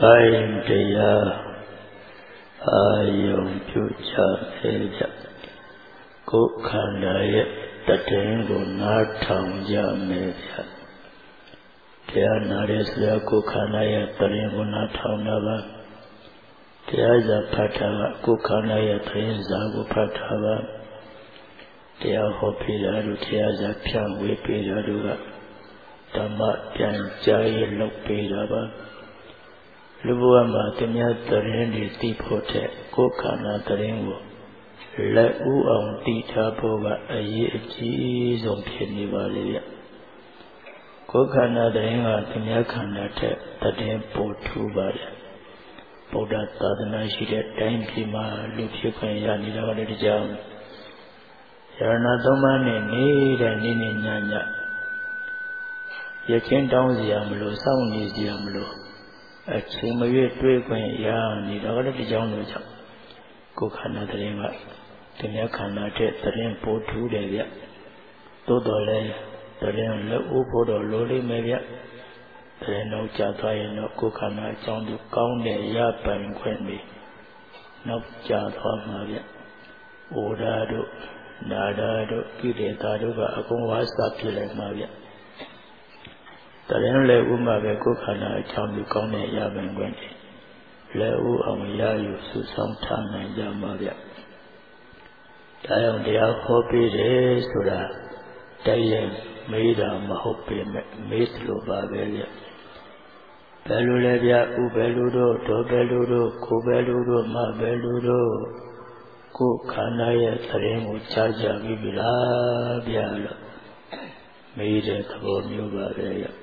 ပိုင်းတရားအာယုံပြုချခဲ့ကြကိုယ်ခန္ဓာရဲ့တည်င်းကိုနားထောင်ကြမယ်ဗျာတရားနာတဲ့ဆရာကိုယ်ခန္ဓာရဲ့တည်င်းကိုနားထောင်တာပါတရားစာဖတ်တာကကိုယ်ခန္ဓာရဲ့တည်င်းစာကိုဖတ်တာပါတရားဟောပြတာတို့တရားစာဖြန့်ဝေပေးတာတို့ကဓမ္မပြန်ကြားရလုပ်ပေးတာပါလူဘဝမှာတ냐တရင်တွေသိဖို့တဲ့ကိုယ်ခန္ဓာတရင်ကိုလက်ဥအောင်သိထားဖို့ကအရေးအကြီးဆုံးဖြစ်နေပါလေဗျကိုယ်ခန္ဓာတရင်ကတ냐ခန္ဓာတဲ့တရင်ပို့ထူပါလေဗုဒ္ဓသာသနာရှိတဲ့တိုင်းပြည်မှာလူဖြစ်ခွင့်ရနေတာကလည်းတကြောင်ယရဏသုံးပါးနဲ့နေတဲ့နေ့နေ့ညညရချင်းတောင်းစရာမလိုစောင့်နေစရာမလိုအချိန်မရွေးတွေးခွင့်ရနေတာကလည်းဒီကြောင့်လို့ကြောင့်ကိုယ်ခန္ဓာတရင်ကတ냐ခန္ဓာတဲ့တရင်ပို့ထူးတယ်ဗျသို့တော်လည်းတရင်လက်ဥဖို့တော့လိုလိမ့်မယ်ဗျတရင်တော့ကြာသွားရင်တော့ကိုယ်ခန္ဓာအကြောင်းသူကောင်းတဲ့ရပိုင်ခွင့်တွေနောက်ကြာသွားမှာဗျဩဓာတို့နာဓာတို့ကိလေသာတို့ကအကုန်ဝါစာပြစ်လိုက်မှာဗျတရင်လည်းဥမှာပဲကိုယ်ခန္ဓာအကြောင်းသူကောင်းတဲ့ရပိုင်ခွင့်တွေလည်းဥအောင်ရယူစုဆောင်ထားနိုင်ကြမှာဗျဒါကြောင့်တရားဟောပေးတယ်ဆိုတာတိုက်ရိုက်မေးတာမဟုတ်ပေမဲ့မေးသလိုပါပဲဗျဘယ်လိုလဲဗျဥဘယ်လိုတို့ဒေါ်ဘယ်လိုတို့ကိုဘယ်လိုတို့မဘယ်လိုတို့ကိုယ်ခန္ဓာရဲ့သရင်ကိုကြားကြပြီလားဗျလို့မေးတဲ့သဘောမျိုးပါပဲဗျ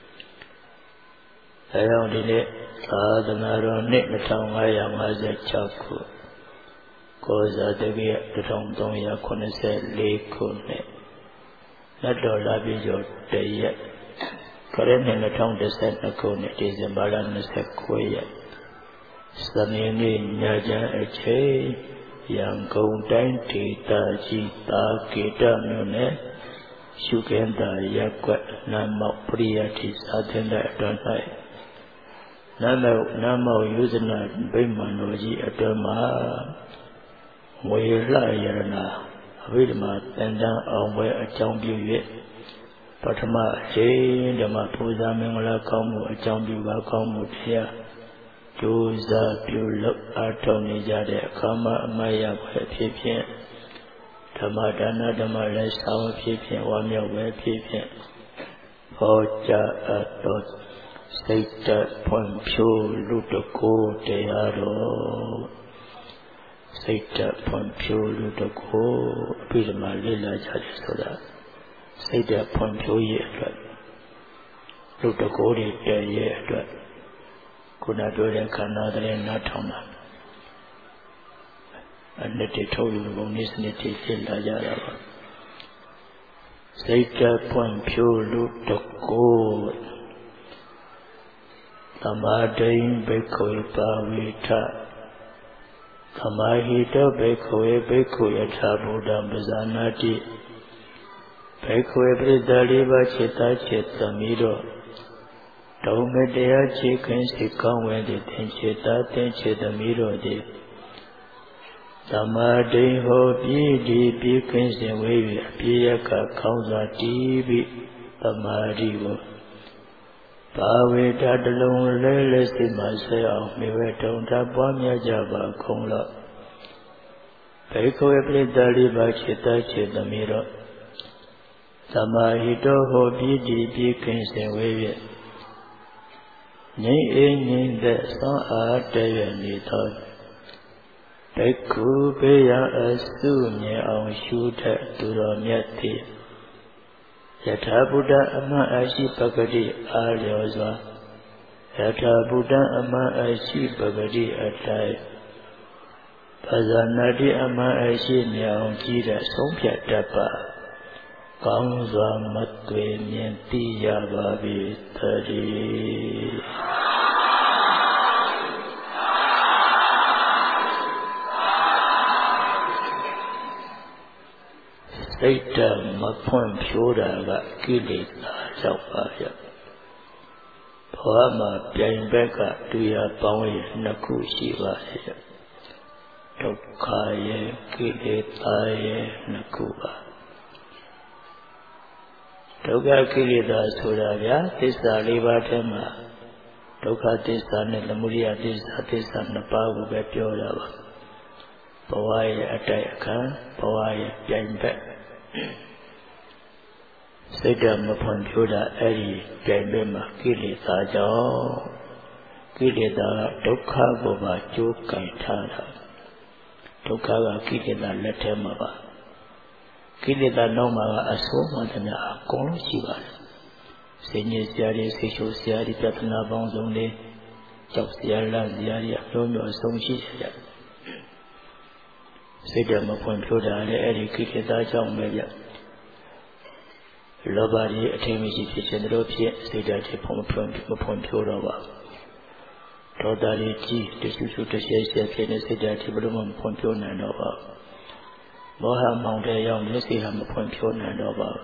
ဒါကြောင့်ဒီနေ့သာသနာတော်နှစ်2556ခုကောဇာတကိယ1384ခုနှစ်လက်တော်လာပြီးကျော်တရက်ခရစ်နှစ်2012ခုနှစ်ဒီဇင်ဘာလ29ရက်စနေနေ့ညချမ်းအချိန်ရန်ကုန်တိုင်းဒေသကြီးတာကေတမြို့နယ်ရှုခင်းသာရပ်ကွက်နမ်းမောက်ပရိယတိစာသင်တဲ့အတွင်း၌နမ်းမောက်ယုဇနာဗိမာန်တော်ကြီးအတွင်းမှာငွေလှရဏအဘိဓမ္မာတန်တန်းအောင်ပွဲအကြောင်းပြု၍ပထမအချိန်ဓမ္မပူဇာမင်္ဂလာကောင်းမှုအကြောင်းပြုပါကောင်းမှုတရားကြိုးစားပြုလုပ်အားထုတ်နေကြတဲ့အခါမှာအမတ်ရပွဲဖြစ်ဖြင့်ဓမ္မဒါနဓမ္မလည်းဆောင်ဖြစ်ဖြင့်ဝါမြောက်ပွဲဖြစ်ဖြင့်ဟောကြားအပ်သောစိတ်တဖွံ့ဖြိုးလူတကိုယ်တရားတော်စိတ်တဖွံ့ဖြိုးလူတကိုယ်အပြီးမှလေ့လာကြတယ်ဆိုတာစိတ်တဖွံ့ဖြိုးရဲ့အတွက်လူတကိုယ်တွေတည်ရဲ့အတွက်ခုနပြောတဲ့ခန္ဓာတည်းနားထောင်တာအနှစ်တည်းထုတ်ယူပုံနည်းစနစ်တည်းလေ့လာကြတာပါစိတ်တဖွံ့ဖြိုးလူတကိုယ်သမာဓိဘိက္ခုပါဝိထသမာဟိတောဘိက္ခုဘိက္ခုယထာဘုဒ္ဓံပဇာနာတိဘိက္ခုပရိသလေးပါးจิตတจิตသမီးတို့ဒုံမတရားခြေခင်းစိတ်ကောင်းဝင်တဲ့သင်จิตသင်จิตသမီးတို့သည်သမာဓိဟောပြီးဒီပြီးခင်းစဉ်ဝေး၍အပြည့်ရကခေါင်းစွာတည်ပြီးသမာဓိကိုဘာဝေတတလုံးလဲလဲစိတ်မှဆက်အောင်မြဝဲတုံတာပွားများကြပါကုန်လော့ဘေခောပရိသလေးပါจิตจิตသမီးတို့သမာဟိတောဟောပြီးဒီပြီးခင်းစဉ်ဝေး၍ငြိမ့်အေးငြိမ့်သက်သွန်အားတည့်ရနေသောဘိက္ခုဘေးရန်အစုမြင်အောင်ရှုထက်သူတော်မြတ်သည်ယထာဘုဒ္ဓအမှန်အရှိပဂတိအားလျော်စွာယထာဘုဒ္ဓအမှန်အရှိပဂတိအတိုင်းပဇာနာတိအမှန်အရှိမြောင်ကြည့်တဲ့ဆုံးဖြတ်တတ်ပါကောင်းစွာမသွေမြင်သိရပါပြီတည်းစိတ်ဓာတ်မဖွံ့ဖြိုးတာကကိလေသာကြောင့်ပါဗျဘ Bawama Pianbeka Tuya Pawi Nakushi Dukkhaye Kilitaye Nakuba Dukkha Kilita Surabya Tissa Livatema Dukkha Tissa Nilamuriya Tissa Napagu Bepyorava Pawaye Atayaka Pawaye Pianbek Siddha Mapunjuda Eri Pianbema Kilita Jao Kilita Dukkha Goba Jukaitara Dukkha Kilita Letemava Kilita Noma Asomanya Akon Shiva Senior Siari Sisho Siari Patana Bonzone Chok Siara Siari Adono Songshi Siddha Mapunjuda Eri Kilita Jao Lobari Atemishi Chandropi Siddha Mapunjuda Todari G, the Susu to Shea Kenesi, Blum Pompio Nandova. Moha Mount Young, Lucy Ham Pompio Nandova.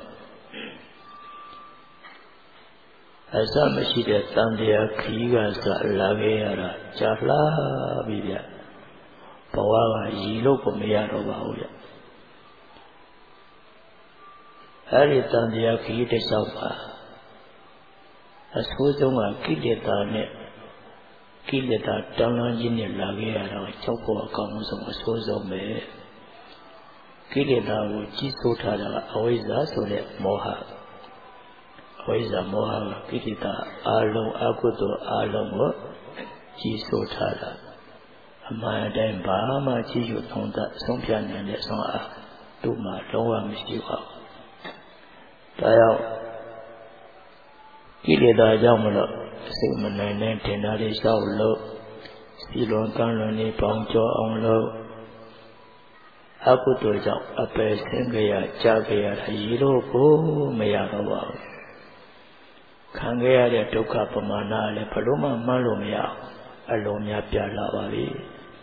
As some she that Sandia Kigas Lavera, Jafla Villa, Pawa, Yiloko Miarova. Harry Sandia Kita Safa. As Huzuma Kideta. Kilita Talanjin Lavera, Choco Kamusum Sozome Kilita Chisotara, Aweza Sole Moha Aweza Moha, Kilita Along Akuto Along Chisotara Amaya Bahama Chisu Tonda, Sompian and Sona Duma, Loa Mishiwa Tayao Kilita Jamala. Sigma 9 Tenari Saulo, Silon Kanoni Pongjo on low Akuto, a Pesengaya, Jagaya, Yiro, Mayagawa Kangaya Toka Pamana, Le Paloma Malomia, Alomia Pialavari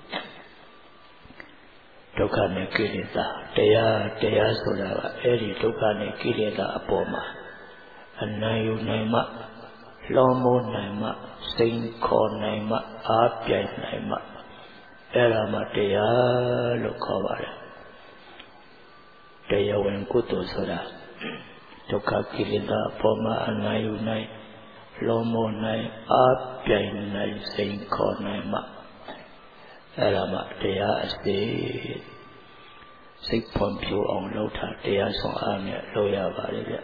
Tokane Kilita, Tea Sola, Eri Tokane Kilita Apoma, and Nayu Naima. Lomo Naima, Saint Cor Naima, Apia Naima, Era Matea Locavare Tea Wenkuto Soda Toka Kilida, Poma, Anayu Nai, Lomo Nai, Apia Nai, Saint Cor Naima, Era Matea Estate Sick Pompio on Lota, Tea Son Amia, Loya Valeria.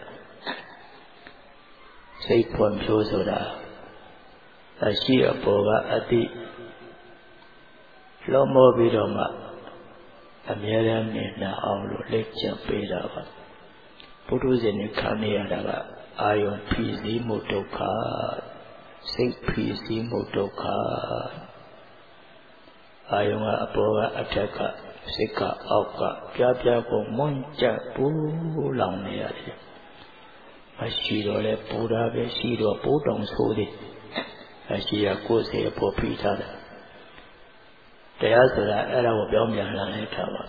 Say Pompio Soda Ashia Pova Ati Lomo Vidoma Amiram Nina Aulo Lecture Pedava Putus in Kamiadava Ion PC Motoka Say PC Motoka Iona Apova Ataka Sika Auka Piapiaco Monja Pulamia Ashiro Buddha Shiro Budong Sodi Ashia Kose Popita The Azura Era Bomia Tawa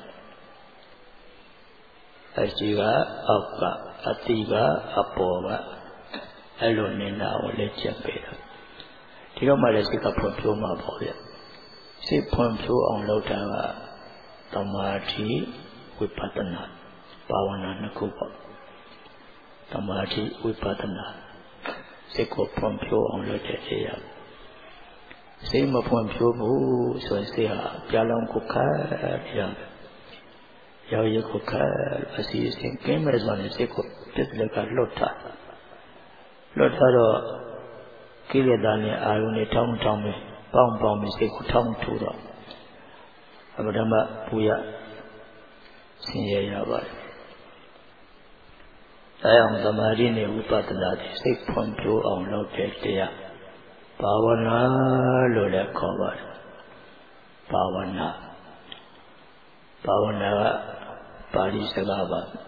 Ashira Aka Atiga Apova Elonina or Lecture Beta Tiromalesica Pompuma Boya Si Pompio on Lotava Tamati Wipatana Pawana Nakupa Tamati Vipadana Seko Pompio on Lotetia Same Pompio Mu so say Jalan Coca Yao Coca as he is in cameras on a Seko Tislaka Lota Lotaro Kiladani Aruni Tom Tommy Bomb Seko Tom Turo Abadama Puya Sinya I am the Marine Upatanati, sick Pompio on Lotetia. Pavana Lola covered. Pavana Parisagava.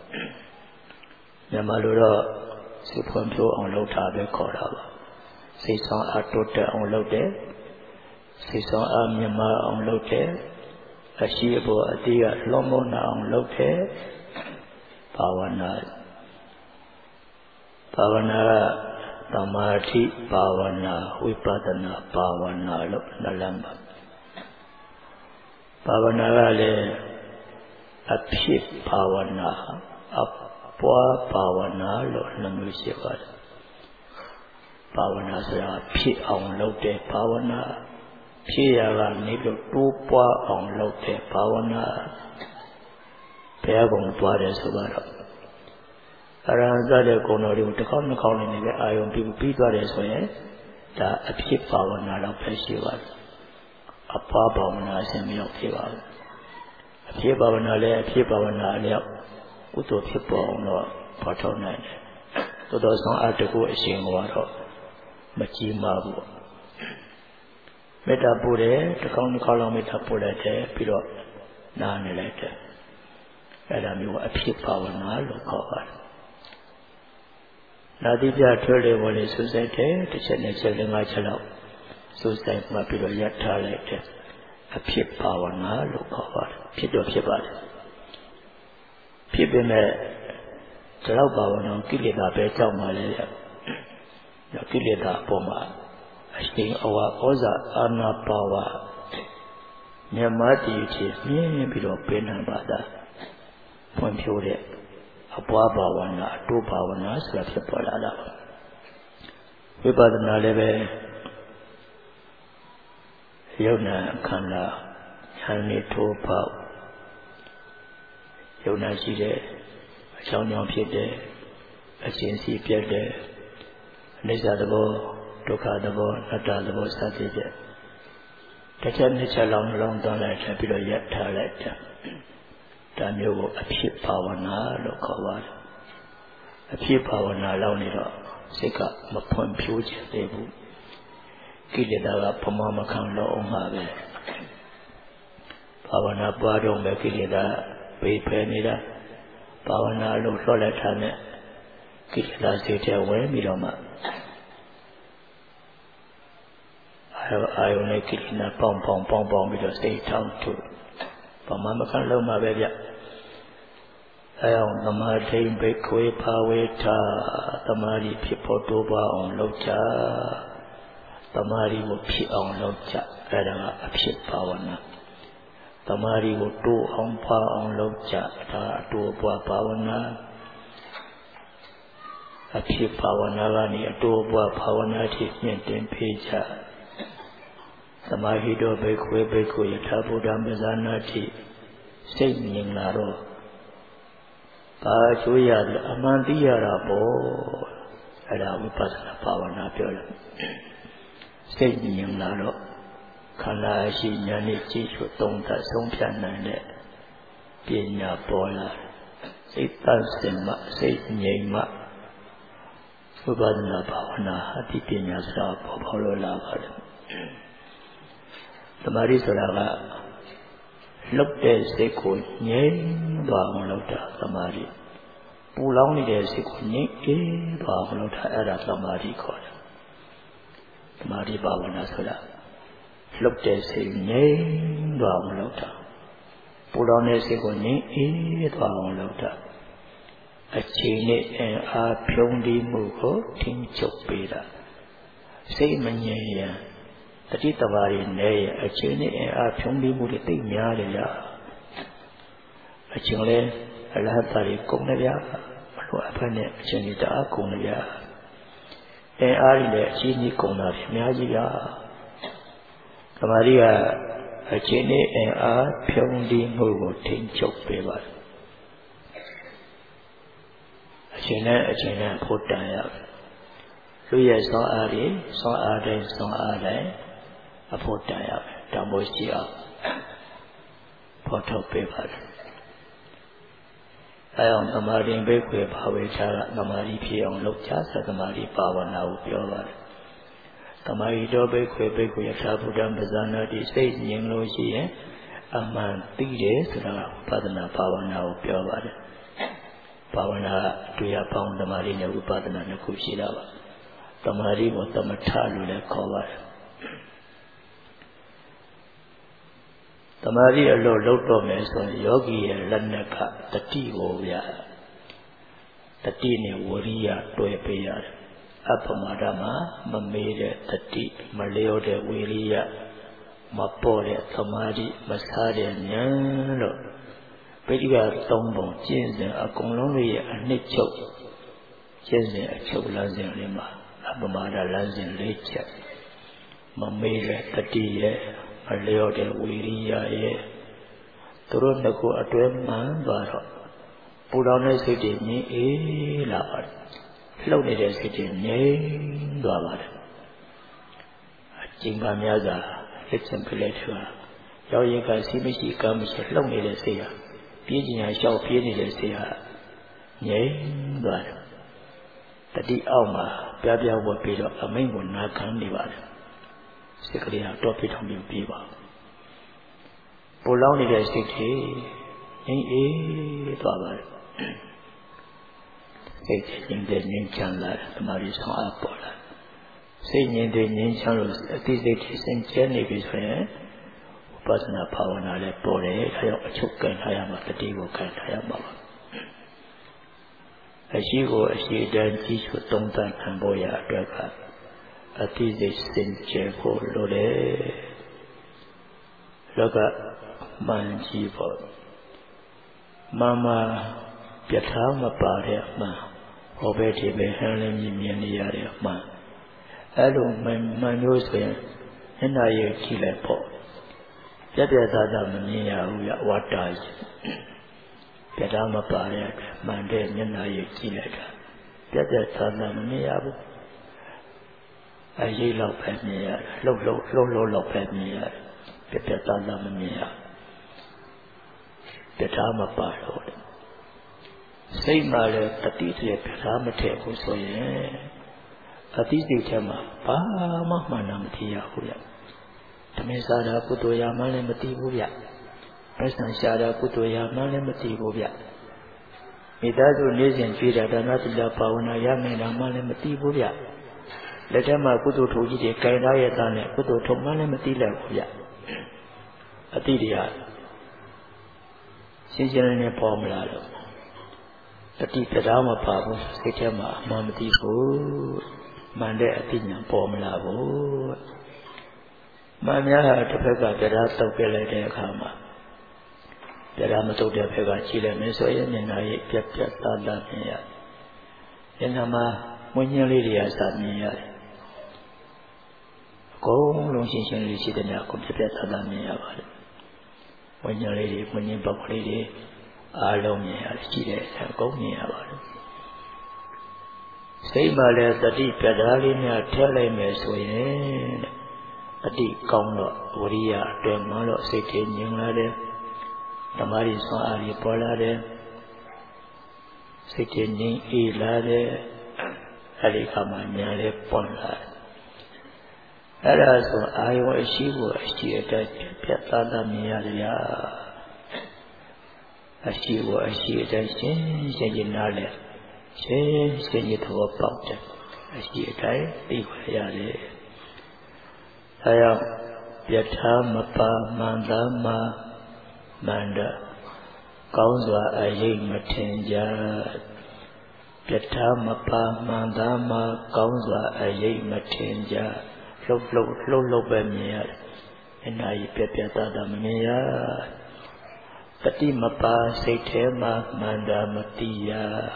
Yamalura, sick Pompio on Lotabe Corava. Sison Atota on Lote. Sison Amyama on Lote. Ashibo Adia Lomona on Lote. Pavana သမာဓိဘာဝနာဝိပဿနာဘာဝနာလို့နှလုံးပါဘာဝနာကလည်းအဖြစ်ဘာဝနာအပွားဘာဝနာလို့နှမျိုးရှိပါတယ်ဘာဝနာဆိုတာဖြစ်အောင်လုပ်တဲ့ဘာဝနာဖြစ်ရကနေလို့တိုးပွားအောင်လုပ်တဲ့ဘာဝနာဘယ်ဘုံပွားတယ်ဆိုတော့အရဟံသတဲ့ကုံတော်တွေကိုတစ်ခေါက်နှစ်ခေါက်နဲ့လည်းအာယုံပြီးသွားတယ်ဆိုရင်ဒါအဖြစ်ဘာဝနာတော့ပဲရှိပါတယ်အပွားဘာဝနာအစဉ်မရောက်သေးပါဘူးအဖြစ်ဘာဝနာလည်းအဖြစ်ဘာဝနာအလျောက်ကုသိုလ်ဖြစ်ပေါ်အောင်တော့ဖော်ထုတ်နိုင်တယ်သို့တော်ဆောင်အတကုအရှင်ကတော့မကြီးမားဘူးမေတ္တာပို့တယ်တစ်ခေါက်နှစ်ခေါက်လောက်မေတ္တာပို့လိုက်တယ်ပြီးတော့နားနေလိုက်တယ်အဲ့ဒါမျိုးအဖြစ်ဘာဝနာလို့ခေါ်ပါတယ်နာတိပြထွဲလေဝလေစူးစိုက်တယ်တစ်ချက်နဲ့ချက်လေး၅ချက်လောက်စူးစိုက်မှပြီးတော့ရပ်ထားလိုက်တယ်အဖြစ်ဘာဝနာလို့ခေါ်ပါတယ်ဖြစ်တော့ဖြစ်ပါတယ်ဖြစ်ပေမဲ့ဒီလောက်ဘာဝနာကိလေသာပဲကြောက်မှလည်းကိလေသာအပေါ်မှာအရှင်အဝဩဇာအာနာပါဝမြတ်မတိဖြစ်မြင်ပြီးတော့ပေးနိုင်ပါတာဖွံ့ဖြိုးတဲ့အပွားဘာဝနာအတိုးဘာဝနာဆိုတာဖြစ်ပေါ်လာတာဝိပဿနာလည်းပဲယုံနာခန္ဓာဉာဏ်နဲ့ထိုးပေါက်ယုံနာရှိတဲ့အကြောင်းကြောင့်ဖြစ်တဲ့အခြင်းစီပြတ်တဲ့အနိစ္စသဘောဒုက္ခသဘောအတ္တသဘောစသဖြင့်တစ်ချက်နှစ်ချက်လောက်နှလုံးသွင်းလိုက်တယ်ပြီးတော့ရပ်ထားလိုက်တယ်ဒါမျိုးကိုအဖြစ်ဘာဝနာလို့ခေါ်ပါတယ်အဖြစ်ဘာဝနာလောက်နေတော့စိတ်ကမဖွံ့ဖြိုးချင်သေးဘူးကိလေသာကပမာမခံလို့အောင်ပါပဲဘာဝနာပွားတော့မဲ့ကိလေသာဘေးဖယ်နေတာဘာဝနာလို့လှော့လက်ထားနဲ့ကိလေသာစိတ်ထဲဝင်ပြီးတော့မှအာယုန်နဲ့ကိလေသာပေါင်းပြီးတော့စိတ်ထောင်းထုပမာမခံလို့မှာပဲဗျအဲအောင်သမာဓိဘိက္ခွေဘာဝေထာသမာဓိဖြစ်ဖို့တိုးပွားအောင်လုပ်ကြသမာဓိကိုဖြစ်အောင်လုပ်ကြအဲဒါကအဖြစ်ဘာဝနာသမာဓိကိုတိုးအောင်ပွားအောင်လုပ်ကြဒါအတိုးပွားဘာဝနာအဖြစ်ဘာဝနာကနေအတိုးပွားဘာဝနာထိမြင့်တင်ဖေးကြသမာဟိတောဘိက္ခွေဘိက္ခုယထာဘုဒ္ဓံပဇာနာတိစိတ်မြင်လာတော့ဘာချိုးရတယ်အမှန်သိရတာပေါ့အဲ့ဒါဝိပဿနာဘာဝနာပြောတယ်စိတ်မြင်လာတော့ခန္ဓာရှိဉာဏ်နဲ့ကြည့်ရှုသုံးသပ်ဆုံးဖြတ်နိုင်တဲ့ပညာပေါ်လာစိတ်သစင်မှစိတ်ငြိမ်မှဝိပဿနာဘာဝနာအတိပညာဆိုတာပေါ်လို့လာပါတယ်သမာဓိဆိုတာကလှုပ်တဲ့စိတ်ကိုငြိမ်သွားအောင်လုပ်တာသမာဓိပူလောင်နေတဲ့စိတ်ကိုငြိမ်အေးသွားအောင်လုပ်တာအဲ့ဒါသမာဓိခေါ်တယ်သမာဓိဘာဝနာဆိုတာလှုပ်တဲ့စိတ်ငြိမ်သွားအောင်လုပ်တာပူလောင်တဲ့စိတ်ကိုငြိမ်အေးသွားအောင်လုပ်တာအချိန်နဲ့အားဖြုံးတီးမှုကိုထိန်းချုပ်ပေးတာစိတ်မငြိမ်ရင်တတိတဘာတွေနဲ့အချိန်နဲ့အားဖြုံးပြီးမှုတွေသိများတယ်လားအချိန်လဲအလဟတ်တွေကုန်နေကြမလို့အဖက်နဲ့အချိန်တွေတအားကုန်နေကြအားတွေလည်းအချိန်ကြီးကုန်တာအများကြီးကသမာဓိကအချိန်နဲ့အားဖြုံးပြီးမှုကိုထိန်းချုပ်ပေးပါတယ်အချိန်နဲ့ဖို့တန်ရလူရဲ့စွမ်းအားတွေစွမ်းအားတိုင်းအဖို့တန်ရမယ်တောင်းဖို့ရှိအောင်ဖော်ထုတ်ပေးပါတယ်အဲအောင်သမာဓိဘိက္ခွေဘာဝေချာကသမာဓိဖြစ်အောင်လုပ်ချသမာဓိဘာဝနာကိုပြောပါတယ်သမာဓိတော်ဘိက္ခွေဘိက္ခွေယထာဘုဒ္ဓံပဇာနာတိစိတ်ငြိမ်လို့ရှိရင်အမှန်သိတယ်ဆိုတာဝိပဿနာဘာဝနာကိုပြောပါတယ်ဘာဝနာတွေ့ရပေါင်းသမာဓိနဲ့ဝိပဿနာနှစ်ခုရှိတာပါသမာဓိကိုသမထလို့လည်းခေါ်ပါတယ်သမာဓိအလို့လုပ်တော့မယ်ဆိုရင်ယောဂီရဲ့လက်နက်ကတတိကိုဗျာတတိနဲ့ဝရိယတွဲပေးရတယ် Apamadama, Mamede, Tati, Maleo de Wilia, Mapore, Tamadi, Masari, and Yano. Pediga Tombo, Jensen, a Colombi, and Nicho. Jensen, a Chocolazin Lima, Abamada Lazin Lecha. Mamede, Tati, Maleo de Wilia, Turundaku, a 12 man, Baro. Put on a city, me, Lava. Low the city, name, Lava. Jimba Miaza, let's simply Yaka see me, she comes along in the sea. Pigeon, I shall peer in the sea. Name, Lava. The D. Alma, Babia will be a main one, not come divide. Secretly, I'll drop it on your people. Pull on the city, Lava. In the Ninchan, the Maris Apola. Saying in the Ninchan, this is in Jenny, Pasna Pavana, Pore, I am a choke and I am a Tigo can I am. As she go, she then teach for Tonta and Boya Draka. A thesis in Jericho, Lode Loga Manjivo Mama Piatama Paria. Obeti be handling in the area of man. Allo, my nose went, and I kill a pot. Yadda Mania, what does Piadama Paria, Mande, and I kill it. Yadda Mania. I yell up at me, low at me, Piatana Mania. Piatama Paria. Say mother, the teacher, Ramate, who so a teacher, Manamatia, Tamesada Putoya Malematibuya, President Shada Putoya Malematibuya. Midadu Nizin Fida, the Natilla Pauna Yamina Malematibuya. Let them Puto to eat a Kaidaya Dane, Puto to Malematibuya. Atidia Sinjana Pomlado. The Tipadama Pabu, Sikama, Mamati Food, Mande Atina Pomlavo. Mamia to Pega, the Rasta Pele Kama. The Ramato de Pega Chile, Mesoyan, and I kept Tadamia. Enama, Munya Samia. Go, Longishan, Lisidana, Competa Tadamia. When your lady, when you buck lady. Alomia, Chile, and Gomia. Say, Mother, the deep Pedalina, Telemes, a deep Congo, Uria, Demolo, City, Yungade, the Marison Alipolade, City, Ilade, Alicamania, Ponla. As I was, she attached Piatada Mia. As she was, she attached Nale, she said it about it. As she attached, Equayade. I am Yatamapa Mandama Manda, Kaunza Aying Matenja. Yatamapa Mandama, Kaunza Aying Matenja. Low Bemia, and I Pepiata Mia. Tati Mapa Setema Manda Matia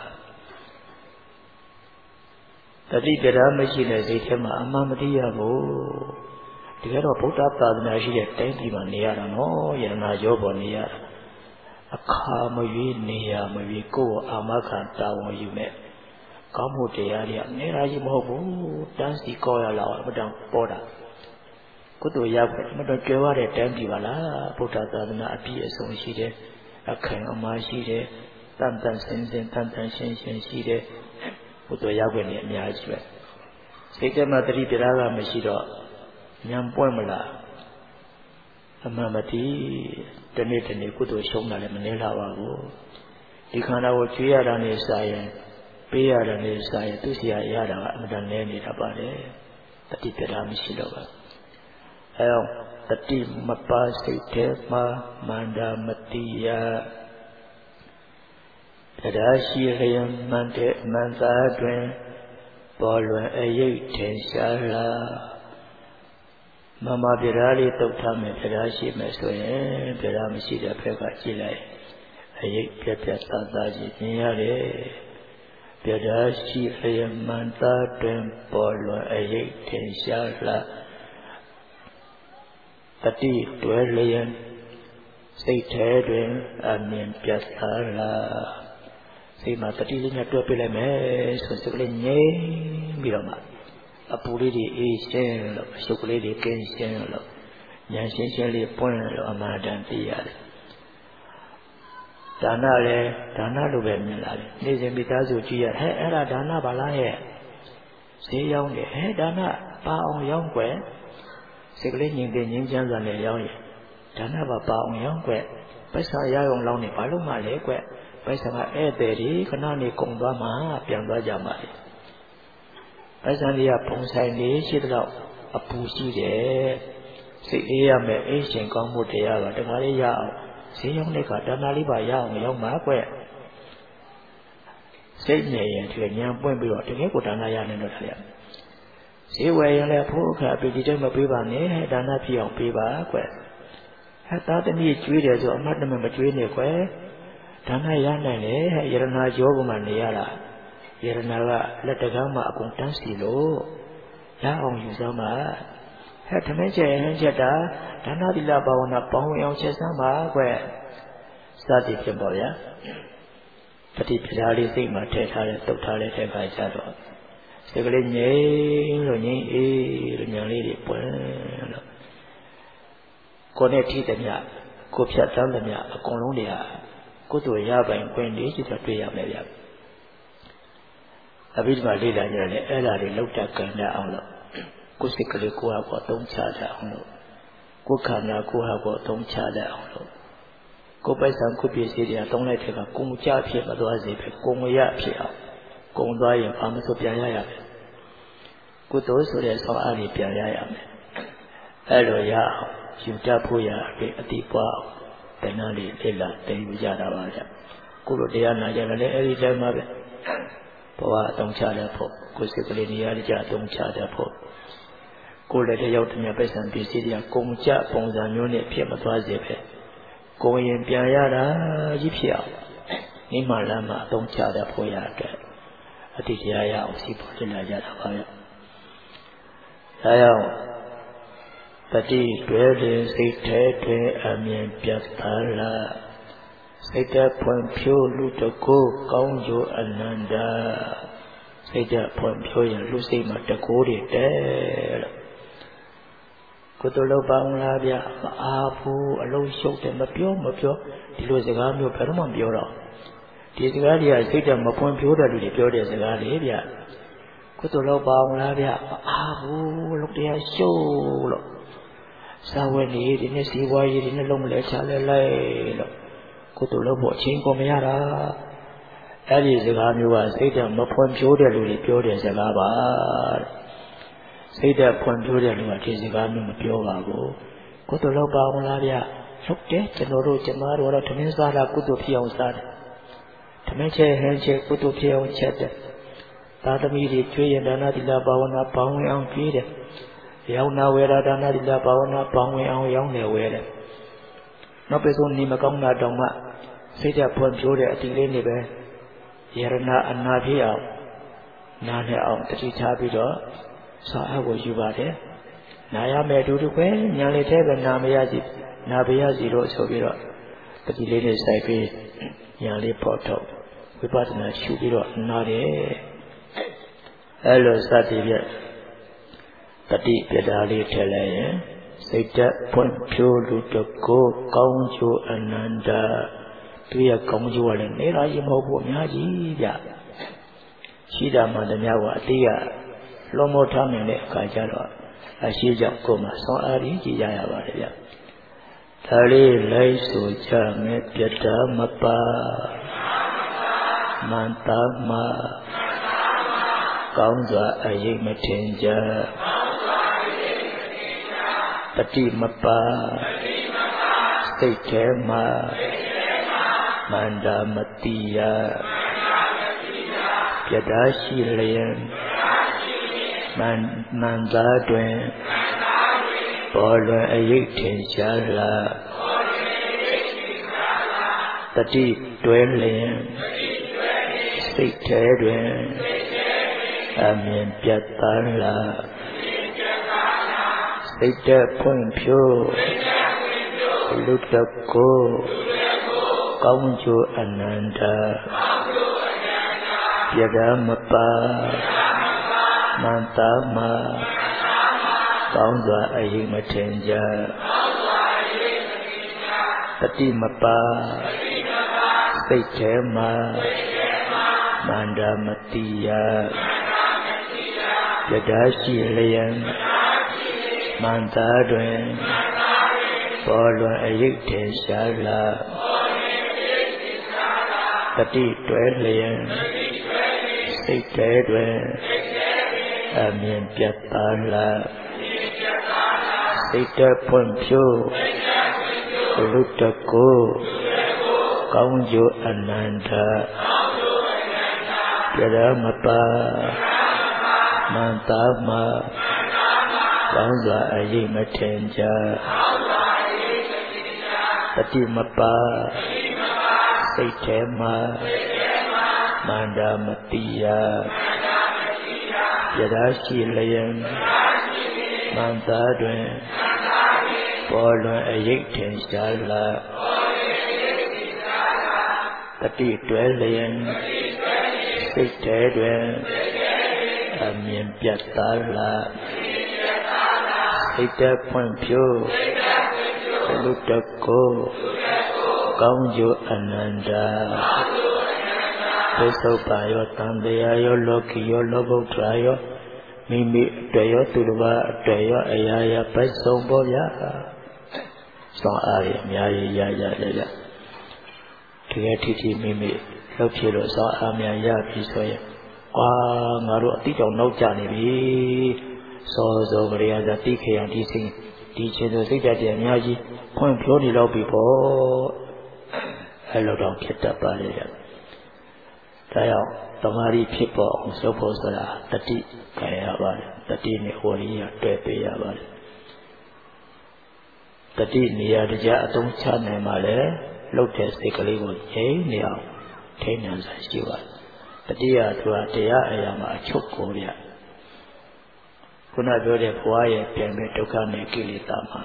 Tati Pedamachina Setema Amamadia Mo. The other put up the Nashi 10 Mania, no, Yana Jobonia. A calm Nia, maybe go Amaka Tower you met. Come with the area, Nerajimobu, dance the coil out, Madame Poda. Good to Yap, Madame Java, 10 Divala, put out the appears on she did, a kind of my she did, Tantan Sensen, Tantan Sensen she did, put to Yawin in the ice. Take them at the Piraga Mesido, Yam Pomala, a Mamati, the Nathan, good to show Manila. You can't have a cheer on his side. Pia dan saya tu sia ya dah dan ni dapat deh. Tadi peram silova. Ayo, tadi mapa setema manda matia. Pada siapa yang mande manda duen. ပေါ်လွင်အရေးထင်ရှားလာမမပြဓာလေးတုတ်ထားမယ်ပြဓာရှိမယ်ဆိုရင်ပြဓာမရှိတဲ့ဘက်ကကြည့်လိုက်အရေးပြတ်ပြတ်သားသားကြီးမြင်ရတယ်ပြဓာရှိလျက်မှန်သားတွင်ပေါ်လွင်အရေးထင်ရှားလာတတိတွဲလျက်စိတ်ထဲတွင်အမြင်ပြတ်သားလာစိတ်မှာတတိလေးနဲ့တွဲပြလိုက်မယ်ဆိုစိတ်ကလေးငြိမ်ပြီးတော့မှအပူလေးတွေအေးရှင်းလို့အရှုပ်ကလေးတွေကင်းရှင်းလို့ဉာဏ်ရှင်းရှင်းလေးပွင့်လို့အမှန်တန်သိရတယ်ဒါနလည်းဒါနလိုပဲမြင်လာတယ်နေ့စဉ်မိသားစုကြည့်ရဟဲ့အဲ့ဒါဒါနပါလားဟဲ့ဈေးရောက်တယ်ဟဲ့ဒါနပါအောင်ရောင်းွယ်စိတ်ကလေးငြိမ်တဲ့ငြိမ်းချမ်းစွာနဲ့ရောင်းရင်ဒါနပါအောင်ရောင်းွယ်ပိုက်ဆံရအောင်လောင်းနေဘာလို့မှလဲကွပိုက်ဆံကဧည့်သည်တွေခဏနေကုန်သွားမှပြန်သွားကြမှာလေပိုက်ဆံတွေကပုံဆိုင်နေရှိတော့အပူရှိတယ်စိတ်အေးရမယ်အေးရှင်ကောင်းမှုတရားပါတခါလေးရအောင်ဈေးရောက်တဲ့ကဒါနလေးပါရအောင်ရောက်မှာကွစိတ်နေရင်ဒီဉာဏ်ပွင့်ပြီးတော့တကယ်ကိုဒါနရနေတော့တယ်ဈေးဝယ်ရင်လည်းဖို့အခါပီတိတက်မပေးပါနဲ့ဒါနဖြစ်အောင်ပေးပါကွဟဲ့သားသမီးကျွေးတယ်ဆိုအမှတ်တမဲ့မကျွေးနဲ့ကွဒါနရနိုင်လေယရနာကြောပေါ်မှာနေရတာယရနာကလက်တကားမှာအကုန်တန်းစီလို့ရအောင်ယူစမ်းပါဟဲ့သမင်းကျဲဟင်းချက်တာဒါနသီလဘာဝနာပေါင်းဝင်အောင်ချက်စမ်းပါကွစသည်ဖြင့်ပေါ့ဗျာပฏิပဒါလေးစိတ်မှာထည့်ထားတဲ့တုတ်ထားတဲ့ခါကျတော့စိတ်ကလေးငြိမ်လို့ငြိမ်အေးလို့ဉာဏ်လေးတွေပွင့်လို့ကိုယ်နဲ့ထိတဲ့မြကိုဖြတ်တန်းတဲ့မြအကုန်လုံးတွေဟာကုသိုလ်ရပိုင်ခွင့်လေးကြီးတော့တွေ့ရမယ်ဗျာအဘိဓမ္မာလေးလာကြတယ်အဲ့ဒါတွေလောက်တကံတအောင်လို့ကိုယ်စိတ်ကလေးကိုယ့်ဟာကိုယ်သုံးချတတ်အောင်လို့ကိုယ်ခန္ဓာကိုယ်ဟာကိုယ်သုံးချတတ်အောင်လို့ကိုယ်ပိုက်ဆံကိုယ်ပစ္စည်းတွေကသုံးလိုက်တဲ့အခါကိုယ်ကြဖြစ်မသွားစေပဲကိုယ်မရဖြစ်အောင်ကိုယ်သွားရင်ဘာမှဆိုပြန်ရရမယ်ကုသိုလ်ဆိုတဲ့ဆောင်းအားတွေပြန်ရရမယ်အဲ့လိုရအောင်ယူတတ်ဖို့ရအတိပွားတဏှာလေးလေ့လာတည်ယူကြတာပါဗျကိုလိုတရားနာကြတယ်အဲ့ဒီတိုင်းမှာပဲဘဝအတုံးချတဲ့ဖို့ကိုယ်စိတ်ကလေးနေရာကြအတုံးချတဲ့ဖို့ကိုယ်လည်းတယောက်တည်းပဲဆံပစ္စည်းတွေကကုံကြပုံစံမျိုးနဲ့ဖြစ်မသွားစေပဲကိုယ်ရင်ပြန်ရတာကြီးဖြစ်အောင်မိမလမ်းမှာအတုံးချတဲ့ဖို့ရတဲ့အတိတရားရအောင်စီပေါ်တင်လာကြတာပါဗျဒါကြောင့်တတိတွဲတွင်စိတ်ထဲတွင်အမြင်ပြတ်သားလာစိတ်ဓာတ်ဖွံ့ဖြိုးလူတကိုးကောင်းကျိုးအနန္တစိတ်ဓာတ်ဖွံ့ဖြိုးရင်လူစိတ်မှာတကိုးတွေတဲလို့ကုသိုလ်လုပ်ပါအောင်လားဗျမအားဘူးအလုံးရှုပ်တယ်မပြောဒီလိုစကားမျိုးဘယ်တော့မှမပြောတော့ဒီစကားတွေကစိတ်ဓာတ်မဖွံ့ဖြိုးတဲ့လူတွေပြောတဲ့စကားတွေဗျကုသိုလ်လုပ်ပါအောင်လားဗျမအားဘူးလုပ်တရားရှုပ်လို့စာဝတ်နေဒီနေ့စီဝါရေးဒီနေ့လုံးမလဲချလဲလိုက်လို့ကုသိုလ်လုပ်ဖို့အချိန်ကိုမရတာအဲ့ဒီစကားမျိုးကစိတ်ဓာတ်မဖွံ့ဖြိုးတဲ့လူတွေပြောတဲ့စကားပါစိတ်ဓာတ်ဖွံ့ဖြိုးတဲ့လူကဒီစကားမျိုးမပြောပါဘူးကုသိုလ်လုပ်ပါအောင်လားဗျလုပ်တယ်ကျွန်တော်တို့ကျမတို့ကတော့သမင်းစားတာကုသိုလ်ဖြစ်အောင်စားတယ်သမင်းချဲဟင်းချဲကုသိုလ်ဖြစ်အောင်ချက်တယ်သာသမီတွေကျွေးရင်ဒါနသီလဘာဝနာပေါင်းဝင်အောင်ပြေးတယ်ရောင်းနာဝယ်တာဒါနသီလဘာဝနာပေါင်းဝင်အောင်ရောင်းတယ်ဝယ်တယ်နောက်ပြီးဆိုနေမကောင်းတာတောင်မှစိတ်ဓာတ်ဖွံ့ဖြိုးတဲ့အတိလေးနေပဲယရနာအနာဖြစ်အောင်နားနဲ့အောင်တတိထားပြီးတော့စာအပ်ကိုယူပါတယ်နာရမယ်တူတူပဲညာလေးသေးပဲနာမရစီနာပရစီလို့ဆိုပြီးတော့တတိလေးနဲ့စိုက်ပြီးညာလေးပေါ်ထုတ်ဝိပဿနာရှုပြီးတော့နာတယ်အဲ့လိုစသည်ဖြင့်တတိပဒါလေးထည့်လိုက်ရင်စိတ်ဓာတ်ဖွံ့ဖြိုးလူတကိုးကောင်းကျိုးအနန္တသူရကောင်းကျိုးကလည်းနေရာကြီးမဟုတ်ဘူးအများကြီးဗျရှိတာမှတများကအတိကလွန်မောထားနိုင်တဲ့အခါကျတော့အရှိကြောင့်ကိုယ်မှာဆောင်းအားကြီးကြည်ရရပါတယ်ဗျဒါလေးလိုက်ဆိုကြမယ်ပြတ်တာမပါမန္တမကောင်းစွာအရေးမထင်ကြတတိမပါစိတ်ထဲမှာမန္တမတိယပြတ်တာရှိလျင်မှန်သားတွင်ပေါ်လွင်အရေးထင်ရှားလာတတိတွဲလျင်စိတ်ထဲတွင်အမြင်ပြတ်သားလာစိတ်တက်ဖွင့်ဖြိုးလူတကိုကောင်းကျိုးအနန္တပြဒမပါမန္တမကောင်းစွာအရေးမထင်ကြတတိမပါစိတ်ထဲမှာမန္တမတိယပြဒရှိလျင်မန္တတွင်ပေါ်လွင်အရေးထင်ရှားလာတတိတွဲလျင်စိတ်ထဲတွင်အမြင်ပြတ်သားလာစိတ်တက်ဖွင့်ဖြိုးလူတကိုကောင်းကျိုးအနန္တပြရမပါမန္တမကောင်းစွာအရေးမထင်ကြတတိမပါစိတ်ထဲမှာမန္တမတိယပြဒရှိလျင်မန္တတွင်ပေါ်လွင်အရေးထင်ရှားလာတတိတွဲလျင်စိတ်ထဲတွင်အမြင်ပြတ်သားလာစိတ်တက်ဖွင့်ဖြိုးလူတကိုကောင်းကျိုးအနန္တသိသုပါယောတန်တရားယောလောကီယောလောကုတ္တရာယောမိမိအတွက်ရောသူတစ်ပါးအတွက်ရောအရာရာပိုက်ဆုံးပေါ်ဗျာစောင့်အားရအများကြီးရရတယ်ဗျတကယ်ထီထီမိမိလှုပ်ဖြစ်လို့စောင့်အားများရပြီဆိုရင်ငါတို့အတိအကျနောက်ကျနေပြီစောစောကလေးကတိခေယံဒီစိဒီခြေတို့စိတ်ဓာတ်တွေအများကြီးဖွင့်ဖြိုးနေတော့ပြီပေါ့အဲ့လိုတော့ဖြစ်တတ်ပါလေဗျဒါကြောင့်သမာဓိဖြစ်ပေါ်အောင်လုပ်ဖို့ဆိုတာတတိခံရပါတယ်တတိနဲ့ဝရိယတွေ့ပေးရပါတယ်တတိနေရာတကြအသုံးချနိုင်မှလည်းလှုပ်တဲ့စိတ်ကလေးကိုငြိမ်းနေအောင်ထိန်းနိုင်စွာရှိပါတယ်တတိယသူကတရားအရာမှာအချုပ်ကိုရခုနပြောတဲ့ဘဝရဲ့ပြန်ပဲဒုက္ခနဲ့ကိလေသာမှာ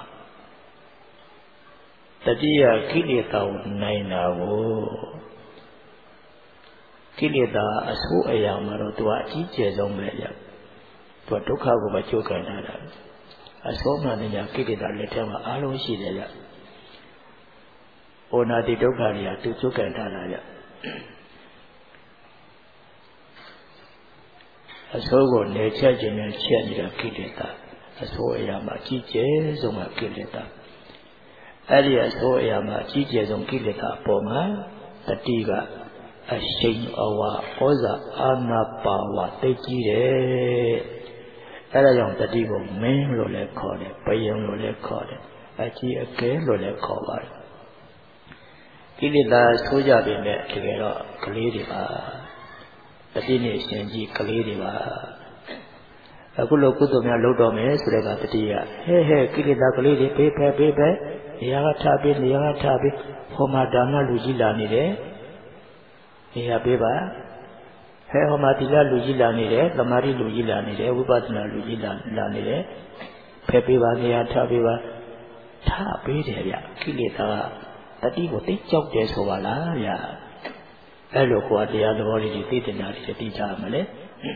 တတိယကိလေသာကိုနိုင်တာကိုကိလေသာအဆိုးအရာမှာတော့သူကအကြီးကျယ်ဆုံးပဲရသူကဒုက္ခကိုမချုပ်ခံတာအဆိုးမှန်တဲ့ကိလေသာလက်ထဲမှာအားလုံးရှိတယ်ရဩနာတိဒုက္ခတွေကသူချုပ်ခံထားတာရအဆိုးကိုနေချက်ခြင်းနဲ့ချက်နေတဲ့ကိလေသာအဆိုးအရာမှာအကြီးကျယ်ဆုံးကကိလေသာအဲ့ဒီအဆိုးအရာမှာအကြီးကျယ်ဆုံးကိလေသာအပေါ်မှာတတိကအရှိန်အဝါဩဇာအာနာပါဝါသိကြီးတယ်အဲ့ဒါကြောင့်တတိကိုမင်းလို့လည်းခေါ်တယ်ဘယံလို့လည်းခေါ်တယ်အကြီးအကဲလို့လည်းခေါ်ပါတယ်ကိလေသာဆိုးကြပေမဲ့တကယ်တော့ကလေးတွေပါတတိနဲ့ရှင်ကြီးကလေးတွေပါအခုလိုကုသိုလ်များလုပ်တော်မယ်ဆိုတဲ့ကတတိယဟဲကိလေသာကလေးတွေပေးဖဲနေရာကထားပေးနေရာကထားပေးဟောမှာဒါနလူကြီးလာနေတယ်နေရာပေးပါဟောမှာသီလလူကြီးလာနေတယ်သမာဓိလူကြီးလာနေတယ်ဝိပဿနာလူကြီးလာနေတယ်ဖဲပေးပါနေရာထားပေးပါထားပေးတယ်ဗျကိလေသာတတိကိုသိကြောက်တယ်ဆိုပါလားဗျအဲ့လိုကိုယ်တရားသဘောလေးတွေသိတင်တာတွေသိကြမှာလေ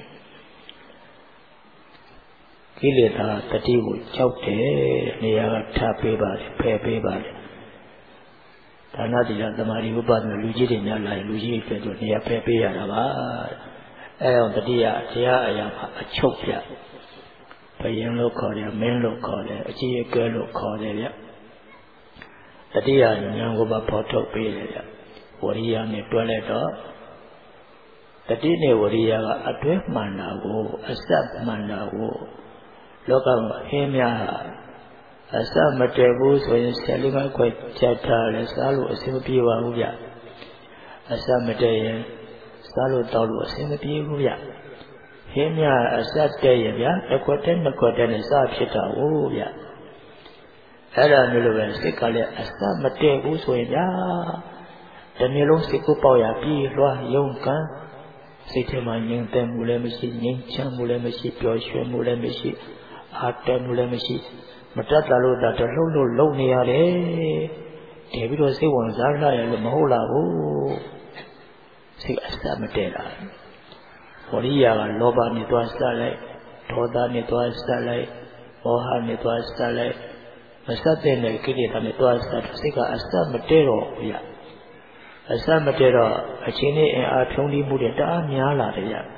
ကိလေသာတတိကိုကြောက်တယ်နေရာကထားပေးပါဖဲပေးပါဒါနသီလသမာဓိဥပဒနာလူကြီးတွေများလာရင်လူကြီးတွေတို့နေရာဖဲပေးရတာပါအဲအောင်တတိယတရားအရာမှာအချုပ်ပြဘယင်လို့ခေါ်တယ်မင်းလို့ခေါ်တယ်အကြီးအကဲလို့ခေါ်တယ်ဗျတတိယဉာဏ်ကိုပါဖော်ထုတ်ပေးတယ်ဗျဝရိယနဲ့တွဲလိုက်တော့တတိနဲ့ဝရိယကအတွဲမှန်တာကိုအစပ်မှန်တာကိုလောကမှာအင်းများအစမတည့်ဘူးဆိုရင်ဆယ်လေးပါးခွဲချထားလဲစားလို့အဆင်မပြေပါဘူးဗျအစမတည့်ရင်စားလို့တောက်လို့အဆင်မပြေဘူးဗျဟ him ya a Saturday, a quarter, a quarter, and a sapshita, oh, yeah. Era Milovan, Sikale, a Samate, Usoya, the Nilo Sikupoya, P. Roa, Yonka, Sitaman, Yonka, Mulemishi, Yincham, Mulemishi, Joshua, Mulemishi, Arta Mulemishi, Matatalo, that a low near David was a one Zara and the Mola, oh, see a Samatera. Korea, Loba, Nitwa Starlight, Toda, Nitwa Starlight, Moha, Nitwa Starlight. Masaten le kiri tame toa sat sika asa matero ya asa matero achine en a phyondi mu de ta mya la de ya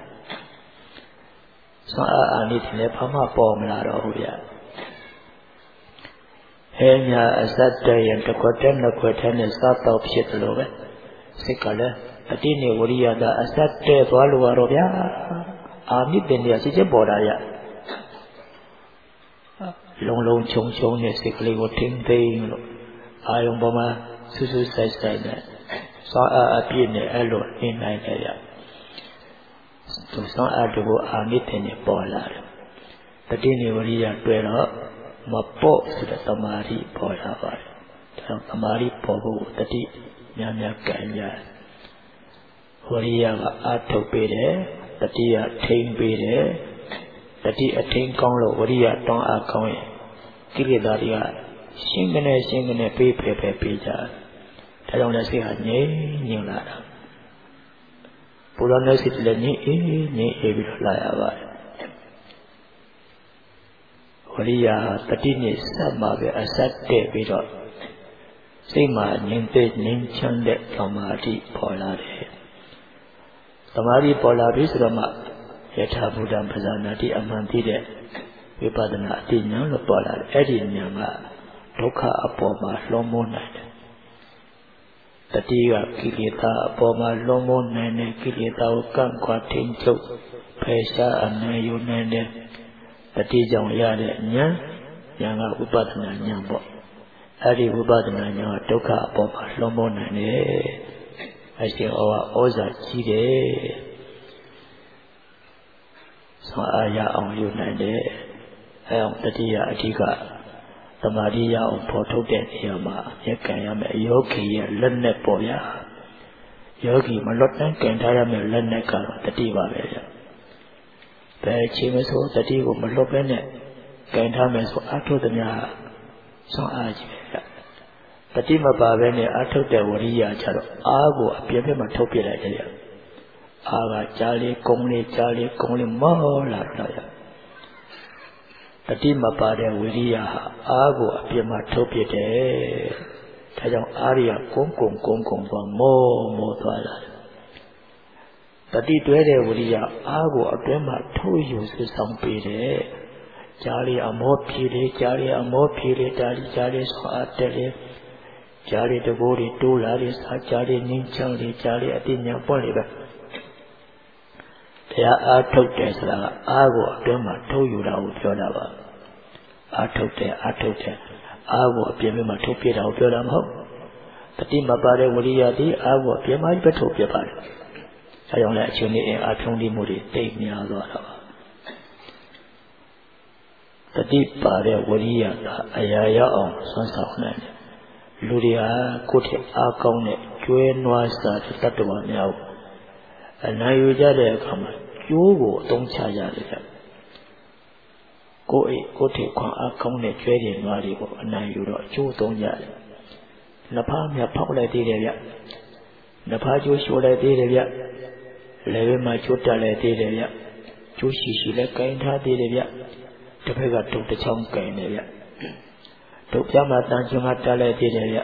so a ni tin le phama paw ma la do hu ya he nya asat de yan takwaten na kweten ne sa taw phit lo be sika le ati ne wariya da asat de twa lo wa ro bya a ni tin ya si che paw da ya long chung ne sikli ko ting ting lo ayong ba ma su sai ne sa a pied ne a lo ni nai ne ya tu sa a de ko a ni tin ne paw la de tati ne wariya twe lo ma paw su de tamari paw la ba de tamari paw ko tati nya kan ya wariya ga a thuk pe de tati ya thing pe de tati a thing kaung lo wariya tong a kaung ye Kirida dia singene pe ja ta jong le sit ha nying la da pura ne sit le ni e bi la ya ba wariya tati ni sat ma be asat te bi do sai ma nying te nying chan de samadhi phaw la de samadhi phaw la bi so ma yatha buddha phasana ti aman ti de Vipadana ati nyang lo paw la edi nyang ga dukha apaw ma luon mo nai de tati ga kileta apaw ma luon mo nai ne kileta ko kan kwa tin chuk phai sha anai yu nai de tati jaung ya de nyang ga vipadana nyang paw edi vipadana nyang ga dukha apaw ma luon mo nai ne a shin awa oza ji de so aya aung yu nai de ayam tadi ya adika tamari ya pho thuk de neya ma yak kan ya me yogi ya lat net paw ya yogi ma lot nan kan tha ya me lat net ka tati ba be ya be chi me so tati ko ma lot be ne kan tha me so a thuk de nya so a ji be ya tati ma ba be ne a thuk de wariya cha do a ko a pian pian ma thuk piet lai de ya a ga cha le kong le mo la la ya Tati ma pa de wiriya a ko a pian ma thuk piet de ta jong a riya kong twa mo twa la Tati twe de wiriya a ko a twe ma thuk yu su sang pe de cha le a mo phi le ta li cha le so a te le cha le de bo ri to la le sa cha le ning chang le cha le a ti nyang pon le baတရားအားထုတ်တယ်ဆိုတာကအားကိုအတွင်းမှာထုတ်ယူတာကိုပြောတာပါအားထုတ်တယ်အားကိုအပြင်မှာထုတ်ပြတာကိုပြောတာမဟုတ်တတိမပါတဲ့ဝရိယတိအားကိုအပြင်မှာပဲထုတ်ပြပါတယ်အဲကြောင့်လည်းအချိန်လေးအားဖြုံးတိမှုတွေတိတ်များသွားတာပါတတိပါတဲ့ဝရိယကအရာရောက်အောင်ဆွမ်းဆောင်နိုင်တယ်လူတွေဟာကိုယ့်ထက်အားကောင်းတဲ့ကျွဲနွားစားတဲ့တတ္တဝါများကိုအနိုင်ယူကြတဲ့အခါမှာကျိုးကိုအသုံးချရတယ်ဗျကိုယ့်ထက်ခွန်အားကောင်းတဲ့ကျွဲတွေနွားတွေကိုအနိုင်ယူတော့အကျိုးသုံးကြတယ်နှစ်ဖားမြဖောက်လိုက်သေးတယ်ဗျနှစ်ဖားကျိုးရှိုးလိုက်သေးတယ်ဗျလည်းပဲမှကျိုးတက်လိုက်သေးတယ်ဗျကျိုးရှိလည်းကင်ထားသေးတယ်ဗျတစ်ဖက်ကတုတ်တစ်ချောင်းကင်တယ်ဗျတုတ်ပြမှာတန်ချွန်းကတက်လိုက်သေးတယ်ဗျ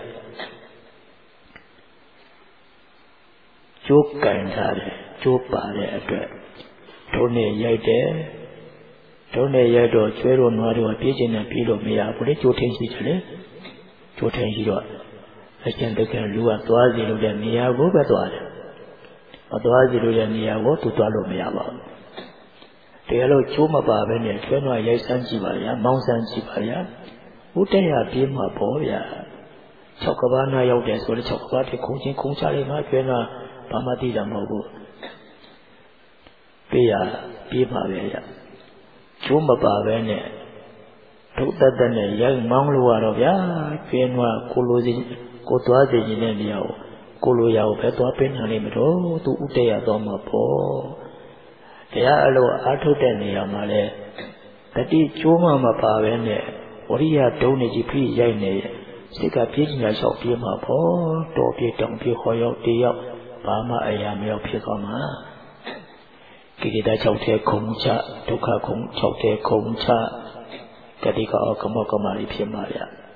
ကျိုးကင်ထားတယ်ကျိုးပါတဲ့အတွက်ထုံးနဲ့ရိုက်တယ်ထုံးနဲ့ရိုက်တော့ကျွဲတို့နွားတို့ပြေးချင်တယ်ပြေးလို့မရဘူးလေကျိုးထင်းရှိတယ်လေကျိုးထင်းရှိတော့အရှင်တကယ်လူကသွားစီလို့တဲ့နေရာကိုပဲသွားတယ်မသွားစီလို့တဲ့နေရာကိုသူသွားလို့မရပါဘူးတရားလို့ကျိုးမပါပဲနဲ့ကျွဲနွားရိုက်ဆန်းကြည့်ပါဗျာမောင်းဆန်းကြည့်ပါဗျာဘုတက်ရပြေးမှာပေါ့ဗျာ6ကဘာနာရောက်တယ်ဆိုတော့6ကဘာတိခုံချင်းခုံချလိုက်မှကျွဲနွားဘာမှသိတာမဟုတ်ဘူးပြေးပါပဲဗျကျိုးမပါပဲနဲ့ထုတ်တတ်တဲ့ရိုက်မောင်းလို့ရတော့ဗျာပြင်းသွားကိုလိုစီကိုသွားစီနေတဲ့နေရာကိုလိုရအောင်ပဲသွားပင်းနိုင်လိမ့်မလို့သူဥတရသွားမှာပေါ့တရားအလိုအားထုတ်တဲ့နေရာမှာလဲတတိကျိုးမှမပါပဲနဲ့ဝရိယဒုံနေကြီးဖိရိုက်နေစိတ်ကပြင်းညာလျှောက်ပြေးမှာပေါ့တော်ပြေတောင်ပြေခေါ်ရောက်တရောက်ဘာမှအရာမရောက်ဖြစ်သွားမှာကိလေသာ6ထဲခုံချဒုက္ခခုံ6ထဲခုံချကတိကောကမောကမာရီဖြစ်မှာဗျ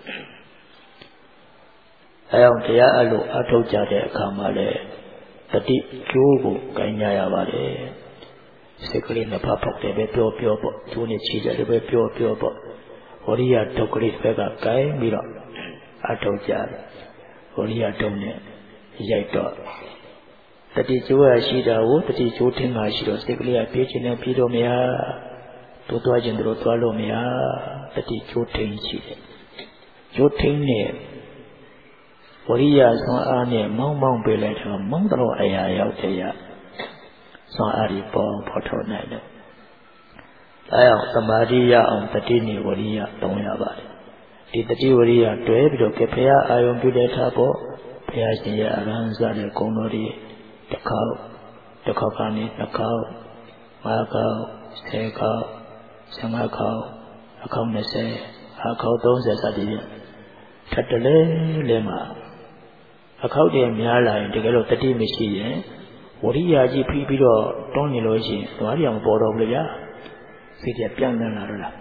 အဲအောင်တရားအလိုအထုတ်ကြတဲ့အခါမှာလဲတတိကျိုးကိုကိုင်းကြရပါတယ်စိတ်ကလေးနှစ်ဖက်ဖောက်တယ်ပဲပြောပေါ့ကျိုးနဲ့ချီကြတယ်ပဲပြောပေါ့ဝရိယဒုက္ခလေးဘက်ကကိုင်းပြီးတော့အထုတ်ကြတယ်ဝရိယဒုံနဲ့ရိုက်တော့တတိကျိုးရရှိတာကိုတတိကျိုးထင်မှရှိတော့စိတ်ကလေးကပြေးခြင်းနဲ့ပြေးတော့မရတို့သွားခြင်းတို့သွားလို့မရတတိကျိုးထင်ရှိတယ်ကျိုးထင်နဲ့ဝရိယဆွမ်းအားနဲ့မောင်းပေးလိုက်တော့မောင်းတော့အရာရောက်တယ်ရဆွမ်းအားဒီပေါ်ဖော်ထုတ်နိုင်တယ်အဲအောင်သမာဓိရအောင်တတိနဲ့ဝရိယသုံးရပါတယ်ဒီတတိဝရိယတွဲပြီးတော့ဘုရားအာယုံပြုတဲ့ထားဖို့ဘုရားရှင်ရဲ့အရဟံစတဲ့ဂုဏ်တော်တွေတစ်ခေါက်ကနေ2ခေါက်5ခေါက်10ခေါက်15ခေါက်အခေါက်20အခေါက်30စသည်ဖြင့်ထပ်တလဲမှာအခေါက်တည်းများလာရင်တကယ်လို့တတိမရှိရင်ဝရိယကြီးဖိပြီးတော့တွန်းနေလို့ရှိရင်သွားရအောင်ပေါ်တော့ဘူးလေဗျာစိတ်ကပြန်လာတော့လား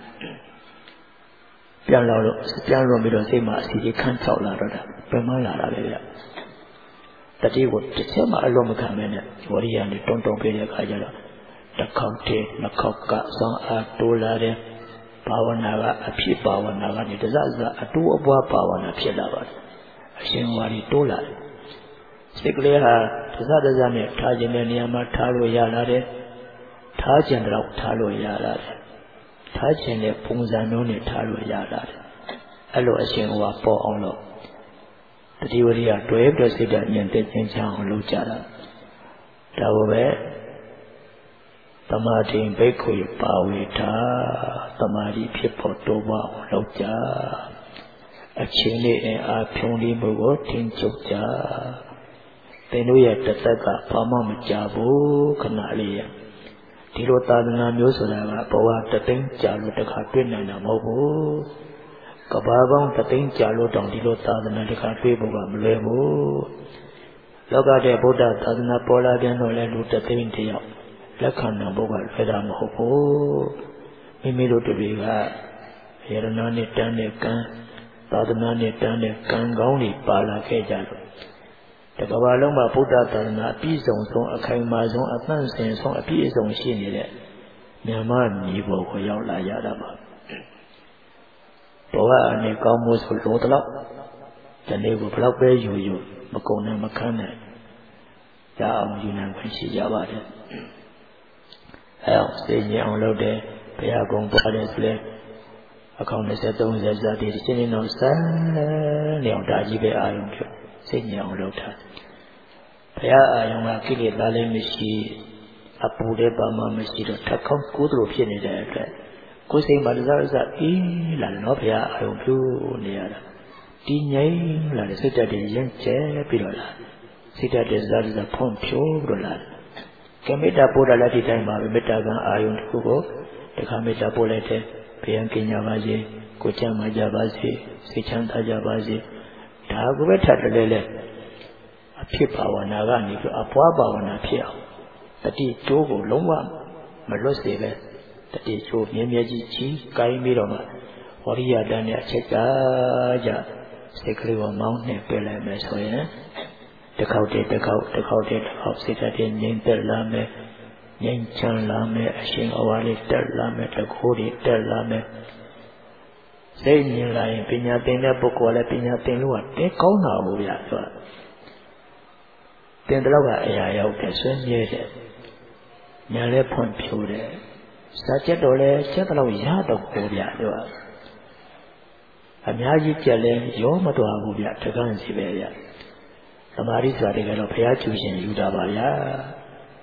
ပြန်လို့ပြီးတော့စိတ်မှာအစီအခံချောက်လာတော့တာပြန်မလာတာပဲဗျတတိကိုတစ်ချက်မှအလုံးမခံမဲနဲ့ဝရိယနဲ့တွန်းပေးတဲ့အခါကျတော့တစ်ခေါက်တည်းနှစ်ခေါက်ကစောင်းအားတိုးလာတဲ့ဘာဝနာကအဖြစ်ဘာဝနာကနေတစအတူအပွားဘာဝနာဖြစ်လာပါတယ်အရှင်ဝါဒီတိုးလာတယ်စိတ်ကလေးဟာတစနဲ့ထားခြင်းတဲ့နေရာမှာထားလို့ရလာတယ်ထားခြင်းတော့ထားလို့ရလာတယ်ထားခြင်းတဲ့ပုံစံမျိုးနဲ့ထားလို့ရလာတယ်အဲ့လိုအရှင်ဝါပေါ်အောင်လို့တတိဝရိယတွဲပြီးစိတ်ဓာတ်ဉာဏ်သိခြင်းချအောင်လုပ်ကြတာဒါကိုပဲသမာဓိဘိက္ခုပါဝေထာသမာဓိဖြစ်ဖို့တိုးပွားအောင်လုပ်ကြအချင်းလေးအားဖြုံးလေးမှုကိုထင်ချုပ်ကြသင်တို့ရဲ့တသက်ကဘာမှမကြဘူးခဏလေးရဒီလိုသာသနာမျိုးဆိုတာကဘဝတသိန်းကြာလို့တခါတွေ့နိုင်တာမဟုတ်ဘူးကဘာပေါင်းတသိန်းကြာလို့တောင်ဒီလိုသာသနာတခါတွေ့ဖို့ကမလွယ်ဘူးလောကတဲ့ဗုဒ္ဓသာသနာပေါ်လာပြန်တော့လဲလူတသိန်းတယောက်လက်ခံနိုင်ဖို့ကလွယ်တာမဟုတ်ဘူးမိမိတို့တွေကယရဏနဲ့တန်းတဲ့ကံသာသနာနဲ့တန်းတဲ့ကံကောင်းတွေပါလာခဲ့ကြလို့တကဘာလုံးမှာဗုဒ္ဓသာသနာအပြည့်စုံဆုံးအခိုင်အမာဆုံးအသန့်စင်ဆုံးအပြည့်အစုံရှိနေတဲ့မြန်မာညီပေါ်ကိုရောက်လာရတာပါဘဝအနေကောင်းမှုဆိုလို့တော့ဒီနေ့ကိုဘလောက်ပဲယူမကုန်နဲ့မခန်းနဲ့ရအောင်ယူနိုင်ခွင့်ရှိကြပါတယ်အဲအောင်စိတ်ညစ်အောင်လုပ်တယ်ဘုရားကုံပါတယ်ဆိုလဲအခေါက်20 30ဇာတိရှင်းနေတော့စမ်းနေအောင်ဒါကြီးပဲအာယုံပြုစိတ်ညစ်အောင်လုပ်တာဘုရားအာယုံကကိလေသာလည်းမရှိအပူလည်းပါမှမရှိတော့ထပ်ခေါက်ကိုယ်တို့ဖြစ်နေတဲ့အတွက်ကိုယ်စိတ်မှာတစားအေးလာတယ်နော်ဘုရားအာယုံပြုနေရတာတည်ငြိမ်လာတယ်စိတ်ဓာတ်တွေရင့်ကျဲပြီးတော့လာစိတ်ဓာတ်တွေစားဖွံ့ဖြိုးပြီးတော့လာကမေတ္တာပို့တာလည်းဒီတိုင်းပါပဲမေတ္တာကအာယုံတစ်ခုကိုတခါမေတ္တာပို့လိုက်တဲ့ဘုရားကင်ညာပါစေကိုချမ်းသာကြပါစေစိတ်ချမ်းသာကြပါစေဒါကိုပဲထပ်တယ်လေအဖြစ်ဘာဝနာကနေပြီးအပွားဘာဝနာဖြစ်အောင်တတိကျိုးကိုလုံးဝမလွတ်စေပဲတတိကျိုးမြဲမြဲကြီးကြီးကိုင်းပြီးတော့မှဝရိယတန်နဲ့အချက်ကြစိတ်ကလေးကိုမောင်းနှင်ပြလိုက်မယ်ဆိုရင်တစ်ခေါက်စိတ်ဓာတ်တွေငြိမ်သက်လာမယ်ငြိမ်ချမ်းလာမယ်အရှင်အဝါလေးတက်လာမယ်တခိုးတွေတက်လာမယ်စိတ်မြင်လာရင်ပညာသင်တဲ့ပုဂ္ဂိုလ်လည်းပညာသင်လို့ကတဲကောင်းတာဘူးဗျာဆိုတော့သင်တော့ကအရာရောက်တယ်ဆွေးမြဲတယ်ညာလည်းဖွံ့ဖြိုးတယ်စာချက်တော့လည်းချက်တော့ရတော့ကိုဗျာဆိုအများကြီးကြက်လဲရောမတော်ဘူးဗျတကန်းစီပဲဗျသမာဓိဆိုတာတကယ်တော့ဘုရားကျူရှင်ယူတာပါဗျာ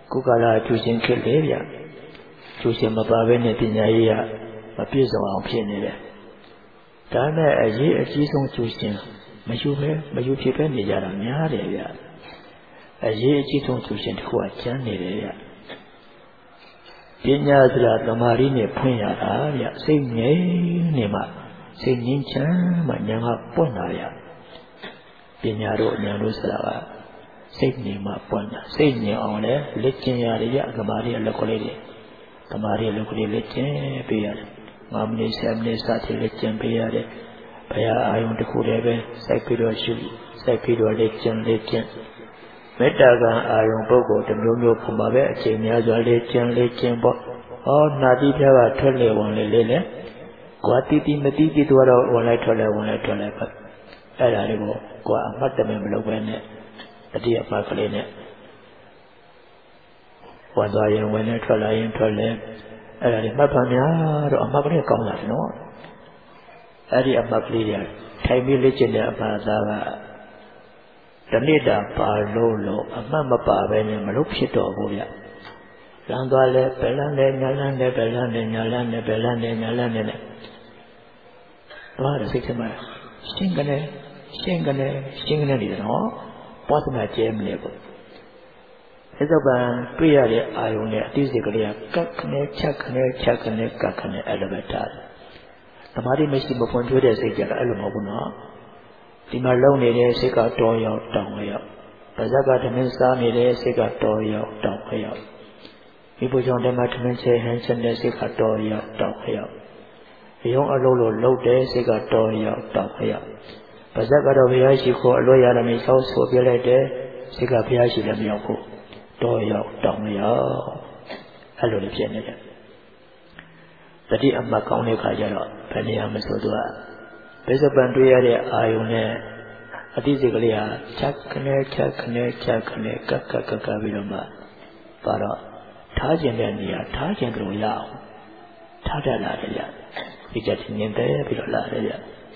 ကိုကလာကျူရှင်ခက်လေဗျကျူရှင်မပါဘဲနဲ့ပညာရေးရမပြည့်စုံအောင်ဖြစ်နေတယ်ဒါနဲ့အရေးအကြီးဆုံးကျူရှင်မယူဖြစ်ပဲနေကြတာများတယ်ဗျအရေးအကြီးဆုံးကျူရှင်တစ်ခုကကျမ်းနေတယ်ဗျပညာဆိုတာသမာဓိနဲ့ဖွင့်ရတာဗျစိတ်ငြိမ်နေမှစိတ်ငြိမ်းချမ်းမှဉာဏ်ကပွင့်လာဗျပညာတို့ဉာဏ်တို့ဆိုတာကစိတ်ငြိမ်မှပွင့်တာစိတ်ငြိမ်အောင်လဲလက်ကျင်ရတယ်ဗျသမာဓိအလက်ကလေးတွေသမာဓိအလက်ကလေးလက်ကျင်ပေးရတယ်5 မိနစ်10 မိနစ်စသဖြင့်လက်ကျင်ပေးရတယ်ဘုရားအာယုံတစ်ခုတည်းပဲစိုက်ပြီးတော့ရှုစိုက်ပြီးတော့လက်ကျင်မေတ္တာကံအာယုံပုဂ္ဂိုလ်တစ်မျိုးမျိုးပုံပါပဲအချိန်များစွာလက်ကျင်ပေါ့ဟောနာတိပြားကထွက်လေဝင်လေလေကွာတီမတီတို့တော့ဝင်လိုက်ထွက်လိုက်ပဲအဲ့ဒါလေးကိုကွာအမှတ်တမဲ့မလုပ်ပဲနဲ့တတိယမှတ်ကလေးနဲ့ဝင်သွားရင်ဝင်နေထွက်လာရင်ထွက်လေအဲ့ဒါလေးမှတ်ပါများတော့အမှတ်ကလေးကောင်းလာတယ်နော်အဲ့ဒီအမှတ်ကလေးတွေထိုင်ပြီးလေ့ကျင့်တဲ့အမှတ်သားကတဏိတာပါလို့အမှတ်မပါပဲနဲ့မလို့ဖြစ်တော့ဘူးဗျလမ်းသွားလဲဘယ်လမ်းလဲညာလမ်းလဲဘယ်လမ်းလဲညာလမ်းလဲဘယ်လမ်းလဲညာလမ်းလဲတော့စိတ်ထဲမှာရှင်းကနေနေတယ်နော်ပွားသနာကျဲမလဲပေါ့အဲ့တော့တွေ့ရတဲ့အာယုံနဲ့အသိစိတ်ကလေးကကတ်ခနဲ့ချက်ခနဲ့ကတ်ခနဲ့အဲ့လိုပဲတားသမာဓိမရှိမပွန်ထွေးတဲ့စိတ်ကြတာအဲ့လိုမဟုတ်ဘူးနော်ဒီမှာလုံနေတဲ့စိတ်ကတော်ရောက်တောင်းရောက်ပါဇက်ကသမင်းစားနေတဲ့စိတ်ကတော်ရောက်တောင်းရောက်ဒီပူကြောင့်ဓမ္မသမင်းချေဟန်ချက်တဲ့စိတ်ကတော်ရောက်တောင်းရောက်ရုံအလုံးလို့လှုပ်တဲ့စိတ်ကတော်ရောက်တောင်းရောက်ပါဇက်ကတော့ဘုရားရှိခိုးအလွတ်ရတဲ့မြေဆောက်ဆိုပြလိုက်တဲ့စိတ်ကဘုရားရှိလည်းမရောက်ဘူးတော်ရောက်တောင်းရောက်အဲ့လိုလည်းဖြစ်နေတယ်တတိအမှတ်ကောင်းတဲ့ခါကျတော့ဘယ်နေရာမဆိုသူကဘိဇပံတွေ့ရတဲ့အာယုံနဲ့အတိစိတ်ကလေးဟာချက်ခနဲ့ကတ်ပြီးတော့မှပါတော့ထားခြင်းတဲ့နေရာထားခြင်းတို့ရအောင်ထားတတ်လာတယ်ဗျဒီချက်ချင်းတယ်ပြီးတော့လာတယ်ဗျ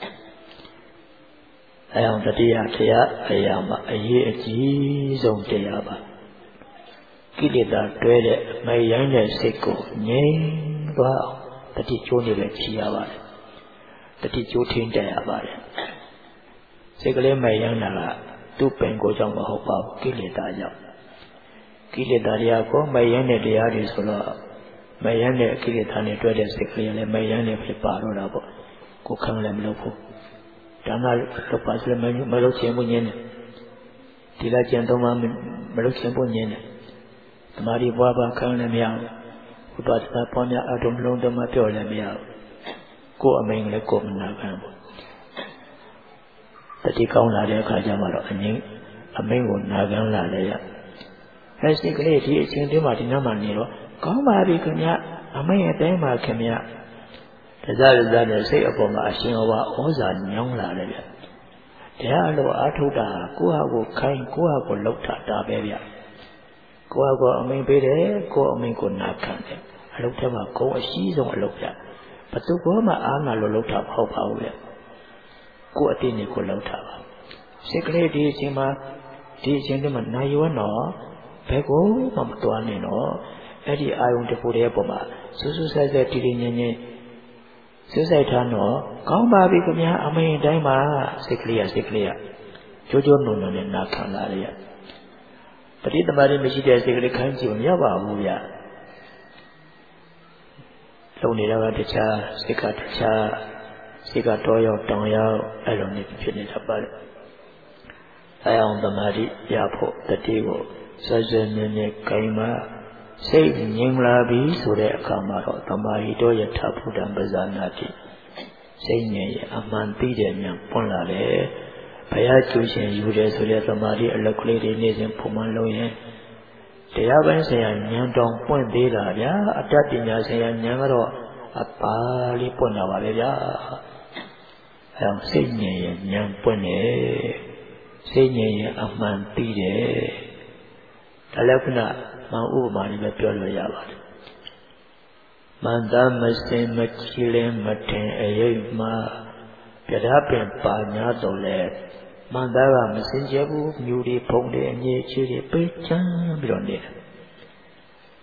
အဲအောင်တတိယတရားအရာမှာအရေးအကြီးဆုံးတရားပါကိလေသာတွဲတဲ့မယိုင်းတဲ့စိတ်ကိုငြိမ်းသွားအောင်တတိကျိုးနေပဲချီရပါတယ်တတိကျိုးထင်းတက်ရပါတယ်စိတ်ကလေးမယိုင်းတာကသူ့ပင်ကိုကြောင့်မဟုတ်ပါဘူးကိလေသာကြောင့်ကိလေသာတရားကိုမယိုင်းတဲ့တရားတွေဆိုတော့မယိုင်းတဲ့ကိလေသာနဲ့တွဲတဲ့စိတ်ကလေးလည်းမယိုင်းတဲ့ဖြစ်ပါတော့တာပေါ့ကိုခံလည်းမလုပ်ဘူးဒါမှတော့ပါစလည်းမလုပ်ချင်ဘူးညင်းတယ်ဒီလားကျန်တော့မလုပ်ချင်ဘူးညင်းတယ်သမာဓိပွားပါခံလည်းမရဘူးဘုရားသဘောများအတုံးလုံးတမပြောလည်းမရဘူးကိုယ်အမိန်လည်းကိုယ်မနာခံဘူးတတိကောင်းလာတဲ့အခါကျမှတော့အမိန်ကိုနာခံလာလေရအဲစိတ်ကလေးဒီအချိန်တည်းမှာဒီနောက်မှနေတော့ကောင်းပါပြီခင်ဗျအမိန်အတိုင်းပါခင်ဗျတရားနဲ့စိတ်အပေါ်မှာအရှင်ဟောပါဩဇာညောင်းလာတယ်ဗျတရားလိုအာထုတာကိုယ့်ဟာကိုခိုင်းကိုယ့်ဟာကိုလှုပ်တာဒါပဲဗျကိုယ့်ဟာကိုအမိန်ပေးတယ်ကိုယ့်အမိန်ကိုနာခံတယ်အလုပ်ထဲမှာကိုယ်အရှိဆုံးအလုပ်ဗျဘသူကမှအားငါလို့လှုပ်တာမဟုတ်ပါဘူးဗျကိုယ့်အတိနဲ့ကိုယ်လှုပ်တာပါစိတ်ကလေးဒီအချိန်တည်းမှာနိုင်ရွန်းတော့ဘယ်ကိုမှမတွားနဲ့တော့အဲ့ဒီအာယုန်တစ်ခုတည်းပေါ်မှာစူးစူးဆိုင်ဆိုင်တည်တည်ငြိမ်ငြိမ်စူးစိုက်ထားတော့ကောင်းပါပြီခင်ဗျာအမိန်တိုင်းမှာစိတ်ကလေးကြိုးကြိုးနုံနုံနဲ့နာခံလာရပဋိသမารိမရှိတဲ့စိတ်ကလေးခိုင်းကြည့်မရပါဘူးဗျလုံနေတော့တခြားစိတ်ကတခြားစိတ်ကတော်ရောက်တောင်ရောက်အဲ့လိုနေဖြစ်နေတာပါလေအဲအောင်သမာဓိရဖို့တတိကိုဆွဆွမြဲမြဲခိုင်မာစိတ်ငြိမ်လာပြီဆိုတဲ့အခါမှာတော့သမာဓိတော်ယထာဘုဒ္ဓံပဇာနာတိစိတ်ငြိမ်ရဲ့အမှန်သိတဲ့ဉာဏ်ပွင့်လာတယ်ဘုရားကျူရှင်ယူတယ်ဆိုတဲ့သမာဓိအလက်ကလေးတွေနေစဉ်ပုံမှန်လုံးရင်တရားပိုင်းဆိုင်ရာဉာဏ်တောင်ပွင့်သေးတာဗျာအတ္တပညာဆိုင်ရာဉာဏ်ကတော့အပါလေးပွင့်လာပါလေဗျာအဲအောင်စိတ်ငြိမ်ရဲ့ဉာဏ်ပွင့်တယ်စိတ်ငြိမ်ရဲ့အမှန်သိတယ်ဒါလည်းခုနမောင်ဥပမာလေးပဲပြောလို့ရပါတယ်မန္တမစင်မချီလင်းမထင်အယိတ်မှာပြဓာပင်ပါညာတော့လေမန္တကမစင်ကြဘူးမြူတွေဖုံတွေအငြိချီတွေပေးချမ်းပြီးတော့နေတယ်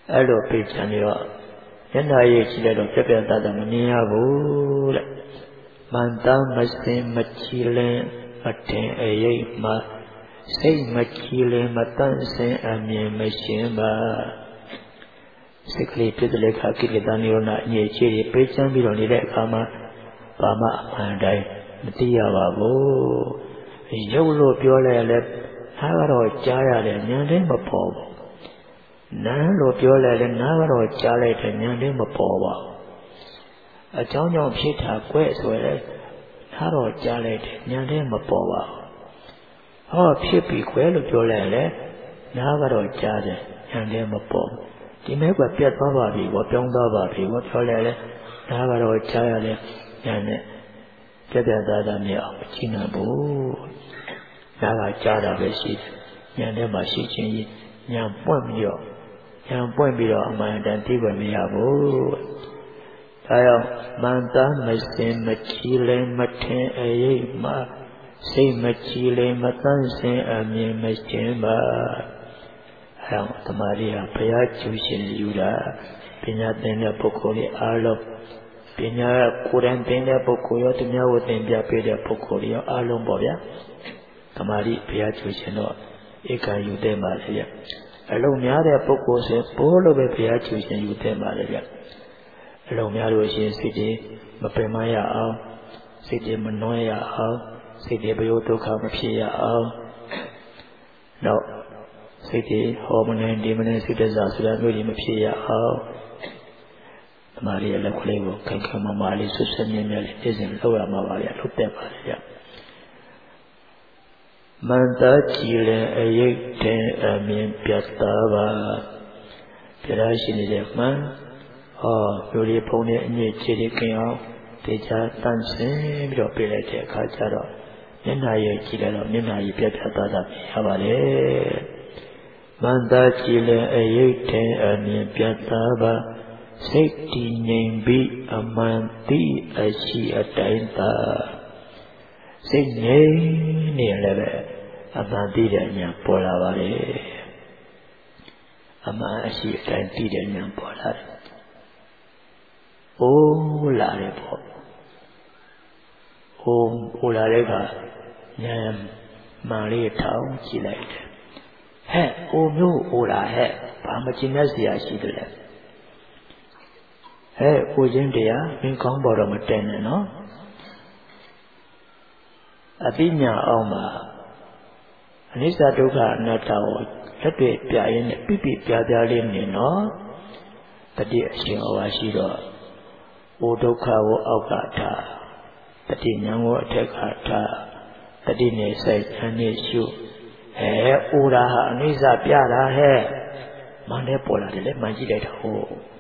အဲ့လိုပြေချန်နေတော့မျက်နှာရည်ကြည့်လိုက်တော့ပြက်ပြက်သားသားမမြင်ရဘူးတဲ့မန္တမစင်မချီလင်မတင်အရိပ်မှာစိတ်မချီလင်မတန့်စင်အမြင်မရှင်းပါစိတ်ကလေးပြည့်တဲ့ခါကိလေသာနိရောဓအငြိချေပြေချမ်းပြီးတော့နေတဲ့အခါမှာဘာမှအမှန်တိုင်းမသိရပါဘူးရုပ်လို့ပြောလဲလဲနားကတော့ကြားရတယ်ဉာဏ်နဲ့မပေါ်ဘူးနားလို့ပြောလဲလဲနားကတော့ကြားလိုက်တယ်ဉာဏ်နဲ့မပေါ်ပါဘူးအကြောင်းကြောင့်ဖြစ်တာကွဲ့ဆိုရဲနားတော့ကြားလိုက်တယ်ဉာဏ်နဲ့မပေါ်ပါဘူးဟောဖြစ်ပြီကွဲလို့ပြောလဲလဲနားကတော့ကြားတယ်ဉာဏ်နဲ့မပေါ်ဘူးဒီမဲ့ကပြတ်သွားပါပြီဘောပြောင်းသွားပါပြီဘောပြောလဲလဲနားကတော့ကြားရတယ်ဉာဏ်နဲ့ပြတ်ပြတ်သားသားမြင်အောင်မကြည့်နိုင်ဘူးနားကကြားတာပဲရှိတယ်ဉာဏ်ထဲမှာရှိချင်းဉာဏ်ပွင့်ပြီးတော့အမှန်တန်သိခွင့်မရဘူးဒါကြောင့်မန္တမစင်မချီလဲမထင်အရိပ်မှာစိတ်မချီလဲမတန့်စင်အမြင်မရှင်းပါအဲဒါသမာဓိဟာဘုရားကျူရှင်ယူတာပညာသင်တဲ့ပုဂ္ဂိုလ်တွေအားလုံးပညာကိုယ်တိုင်သင်တဲ့ပုဂ္ဂိုလ်ရောသူများကိုသင်ပြပေးတဲ့ပုဂ္ဂိုလ်တွေရောအားလုံးပေါ့ဗျာသမာဓိဘုရားကျူရှင်တော့ဧကံယူတဲ့ပါလေဗျအလုံးများတဲ့ပုဂ္ဂိုလ်ဆိုဘိုးလိုပဲဘုရားကျူရှင်ယူတဲ့ပါလေဗျအလုံးများလို့ရှိရင်စိတ်တွေမပင်မရအောင်စိတ်တွေမနှွမ်းရအောင်စိတ်တွေဘယောဒုက္ခမဖြစ်ရအောင်တော့စိတ်တွေဟောမနေဒီမနေစိတ်တစားဆိုတာမျိုးကြီးမဖြစ်ရအောင်သမာဓိရဲ့လက်ကလေးကိုခိုင်ခိုင်မာမာလေးဆွဆွမြဲမြဲလေးသိစဉ်လောက်ရမှာပါဗျလုပ်တတ်ပါလေဗျမန္တကြည်လည်းအယိတ်တဲ့အမြင်ပြတ်သားပါပြရရှိနေတဲ့မှန်ဟောလူတွေဖုံးတဲ့အညစ်ခြေတွေကင်းအောင်တေချာတန့်စင်ပြီးတော့ပြလိုက်တဲ့အခါကျတော့မျက်နှာရည်ကြည့်လိုက်တော့မျက်နှာရည်ပြတ်ပြတ်သားသားမြင်ရပါလေမန္တကြည်လည်းအယိတ်တဲ့အမြင်ပြတ်သားပါစိတ်တည်ငြိမ်ပြီးအမှန်သိအရှိအတိုင်းသာစိတ်ငြိမ်နေလည်းပဲအမှန်သိတဲ့ဉာဏ်ပေါ်လာပါလေအမှန်အရှိအတိုင်းသိတဲ့ဉာဏ်ပေါ်လာတယ်။အိုးလာတယ်ပေါ့။အိုးလာတဲ့ကဉာဏ်မှန်လေးထောင်ကြည့်လိုက်တယ်။ဟဲ့အိုမျိုးအိုလာဟဲ့ဘာမကျင်တဲ့စရာရှိတယ်လဲ။ဟဲ့အိုခြင်းတရားမင်းကောင်းပေါ်တော့မတက်နဲ့နော်။အသိဉာဏ်အောင်မှာအနိစ္စဒုက္ခအနတ္တကိုလက်တွေ့ပြရင်းနဲ့ပြပြပြပြလေးမြင်တော့တတိအရှင်ဩဝါရှိတော့ဩဒုက္ခကိုအောက်ကထားတတိဉာဏ်ကိုအထက်ကထားတတိနဲ့စိုက်ဉာဏ်နဲ့ရှုဩရာဟာအနိစ္စပြတာဟဲ့မှန်တယ်ပေါ်လာတယ်လေမှန်ကြည့်လိုက်တော့ဟို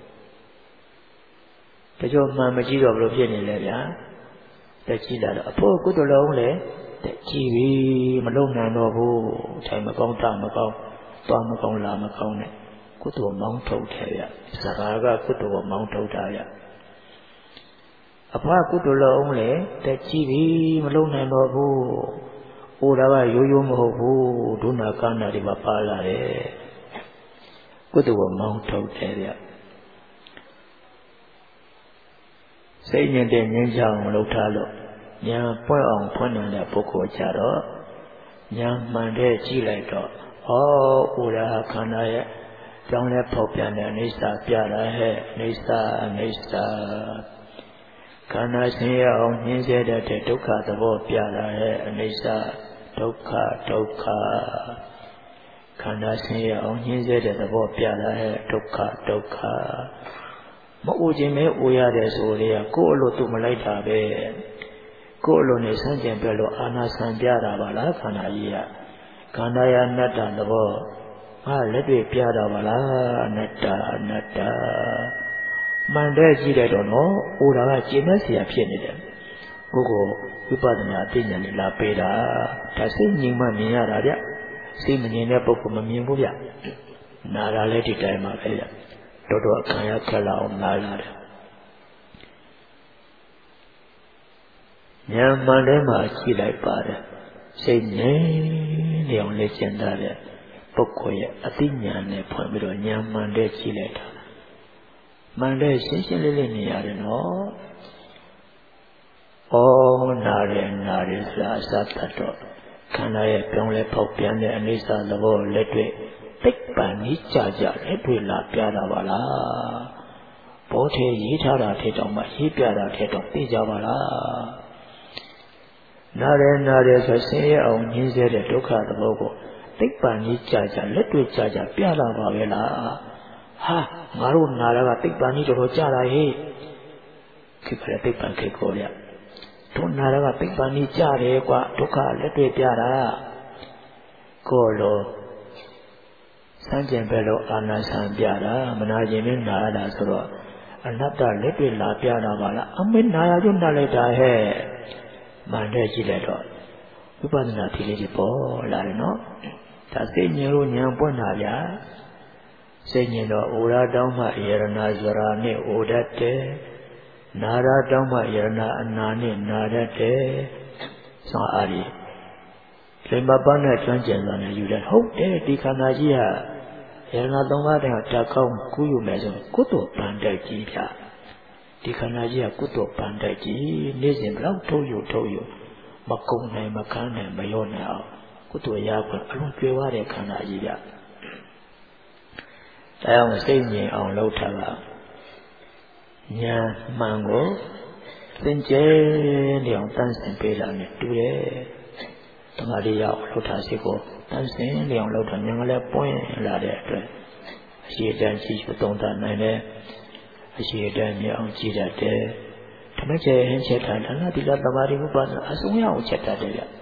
တချို့မှန်မကြည့်တော့ဘယ်လိုဖြစ်နေလဲဗျာတက်ကြည့်လာတော့အဖို့ကုသိုလ်လုံးလေတက်ကြည့်ပြီမလုံနိုင်တော့ဘူးထိုင်မကောင်းတာမကောင်းသွားမကောင်းလာမကောင်းနဲ့ကုသိုလ်မောင်းထုတ်တယ်ဗျစကားကကုသိုလ်ကိုမောင်းထုတ်တာဗျအဖကုသိုလ်လုံးလေတက်ကြည့်ပြီမလုံနိုင်တော့ဘူးဟိုဒါကရိုးရိုးမဟုတ်ဘူးဒုနာကနာတွေမှာပါလာတယ်ကုသိုလ်ကိုမောင်းထုတ်တယ်ဗျစိတ်ညစ်တဲ့ငြင်းချောင်းမလုပ်ထားလို့ညာပွင့်အောင်ဖွင့်နေတဲ့ပုဂ္ဂိုလ်ကြတော့ညာမှန်တဲ့ကြည့်လိုက်တော့ဩဥရာခန္ဓာရဲ့ကြောင်းလဲဖောက်ပြန်တဲ့အနိစ္စပြတာဟဲ့အနိစ္စခန္ဓာဆင်းရဲအောင်ညှင်းဆဲတဲ့ဒုက္ခသဘောပြတာဟဲ့အနိစ္စဒုက္ခခန္ဓာဆင်းရဲအောင်ညှင်းဆဲတဲ့သဘောပြတာဟဲ့ဒုက္ခမအိုခြင်းမဲအိုရတယ်ဆိုလေကိုယ့်အလိုသူမလိုက်တာပဲကိုယ့်အလိုနဲ့ဆန့်ကျင်ပြလို့အာနာဆံပြတာပါလားခန္ဓာကြီးကခန္ဓာရအနတ္တသဘောငါလက်တွေ့ပြတာပါလားအနတ္တမှန်တဲ့ကြည့်လိုက်တော့နော်အိုတာကကျင့်မဲ့เสียဖြစ်နေတယ်ကိုကိုဝိပဿနာအသိဉာဏ်နဲ့လာပေးတာဒါစိတ်ငြိမ်မှမြင်ရတာဗျစိတ်မငြိမ်တဲ့ပုဂ္ဂိုလ်မမြင်ဘူးဗျနာတာလည်းဒီတိုင်းပါပဲဗျတော်ခံရခက်လာအောင်နားလာတယ်ဉာဏ်မှန်ထဲမှာကြည့်လိုက်ပါတယ်စိတ်ငြိမ်နေအောင်လေ့ကျင့်တာတဲ့ပုဂ္ဂိုလ်ရဲ့အသိဉာဏ်နဲ့ဖွင့်ပြီးတော့ဉာဏ်မှန်တဲ့ကြည့်လိုက်တာမှန်တဲ့ရှင်းရှင်းလေးလေးနေရတယ်နော်ဩနာတယ်ဆိုတာအစတတ်တော့ခန္ဓာရဲ့ပြောင်းလဲပေါက်ပြန်တဲ့အနိစ္စသဘောလက်တွေ့သိပ္ပံကြီးကြလက်တွေ့လာပြတာပါလားဘောထေရေးထားတာထဲတောင်မှရေးပြတာထဲတောင်သိကြပါလားနာတယ်ဆိုဆင်းရဲအောင်ညှင်းဆဲတဲ့ဒုက္ခသဘောကိုသိပ္ပံကြီးကြလက်တွေ့ကြပြလာပါပဲလားဟာငါတို့နာတာကသိပ္ပံကြီးတော်တော်ကြတာဟေ့ခေခရသိပ္ပံခေခေါ်ရတို့နာတာကသိပ္ပံကြီးကြတယ်ကွာဒုက္ခလက်တွေ့ပြတာကိုလိုစမ်းကြင်ပဲလို့အာနာဆံပြတာမနာခြင်းနဲ့နာရတာဆိုတော့အနတ္တလက်တွေ့လာပြတာပါလားအမေနာရကျွနာလိုက်တာဟဲ့မှန်တဲ့ကြည့်လိုက်တော့ဝိပဿနာဖြေလေးတွေပေါ်လာတယ်နော်ဒါစိတ်ဉာဏ်လို့ဉာဏ်ပွင့်တာဗျာစိတ်ဉာဏ်တော့ဩရတောင်းမှယရဏဇရာနဲ့ဩတတ်တယ်နာရတောင်းမှယရဏအနာနဲ့နာတတ်တယ်ဆောအားရီလိမ္မာပန်းနဲ့ကျွမ်းကျင်စွာနဲ့ယူတယ်ဟုတ်တယ်ဒီခန္ဓာကြီးဟာယရဏသုံးပါးတည်းဟာတက်ကောင်းကူးယူမယ်ဆိုကုသိုလ်ပန်တိုက်ကြီးဗျာဒီခန္ဓာကြီးကကုသိုလ်ပန်တိုက်ကြီးနေ့စဉ်ဘလောက်ထုတ်ယူမကုံနိုင်မခန်းနိုင်မရောနိုင်အောင်ကုသိုလ်ရခွင့်အလုံးကျွေးသွားတဲ့ခန္ဓာကြီးဗျာဒါကြောင့်စိတ်ငြိမ်အောင်လုပ်ထားတာဉာဏ်မှန်ကိုသင်ကျဲနေအောင်တန်းစင်ပေးတာနဲ့တူတယ်တမာရီရအောင်လုပ်ထားစိတ်ကိုတန်းစင်နေအောင်လုပ်တာဉာဏ်ကလည်းပွင့်လာတဲ့အတွက်အရှိတန်းကြည့်ရှုသုံးသပ်နိုင်တယ်အရှိတန်းမြင်အောင်ကြည့်တတ်တယ်ဓမ္မကျဲဟင်းချက်တာဒါနသီလသမာဓိဥပဒနာအစုံရအောင်ချက်တတ်တယ်ဗျ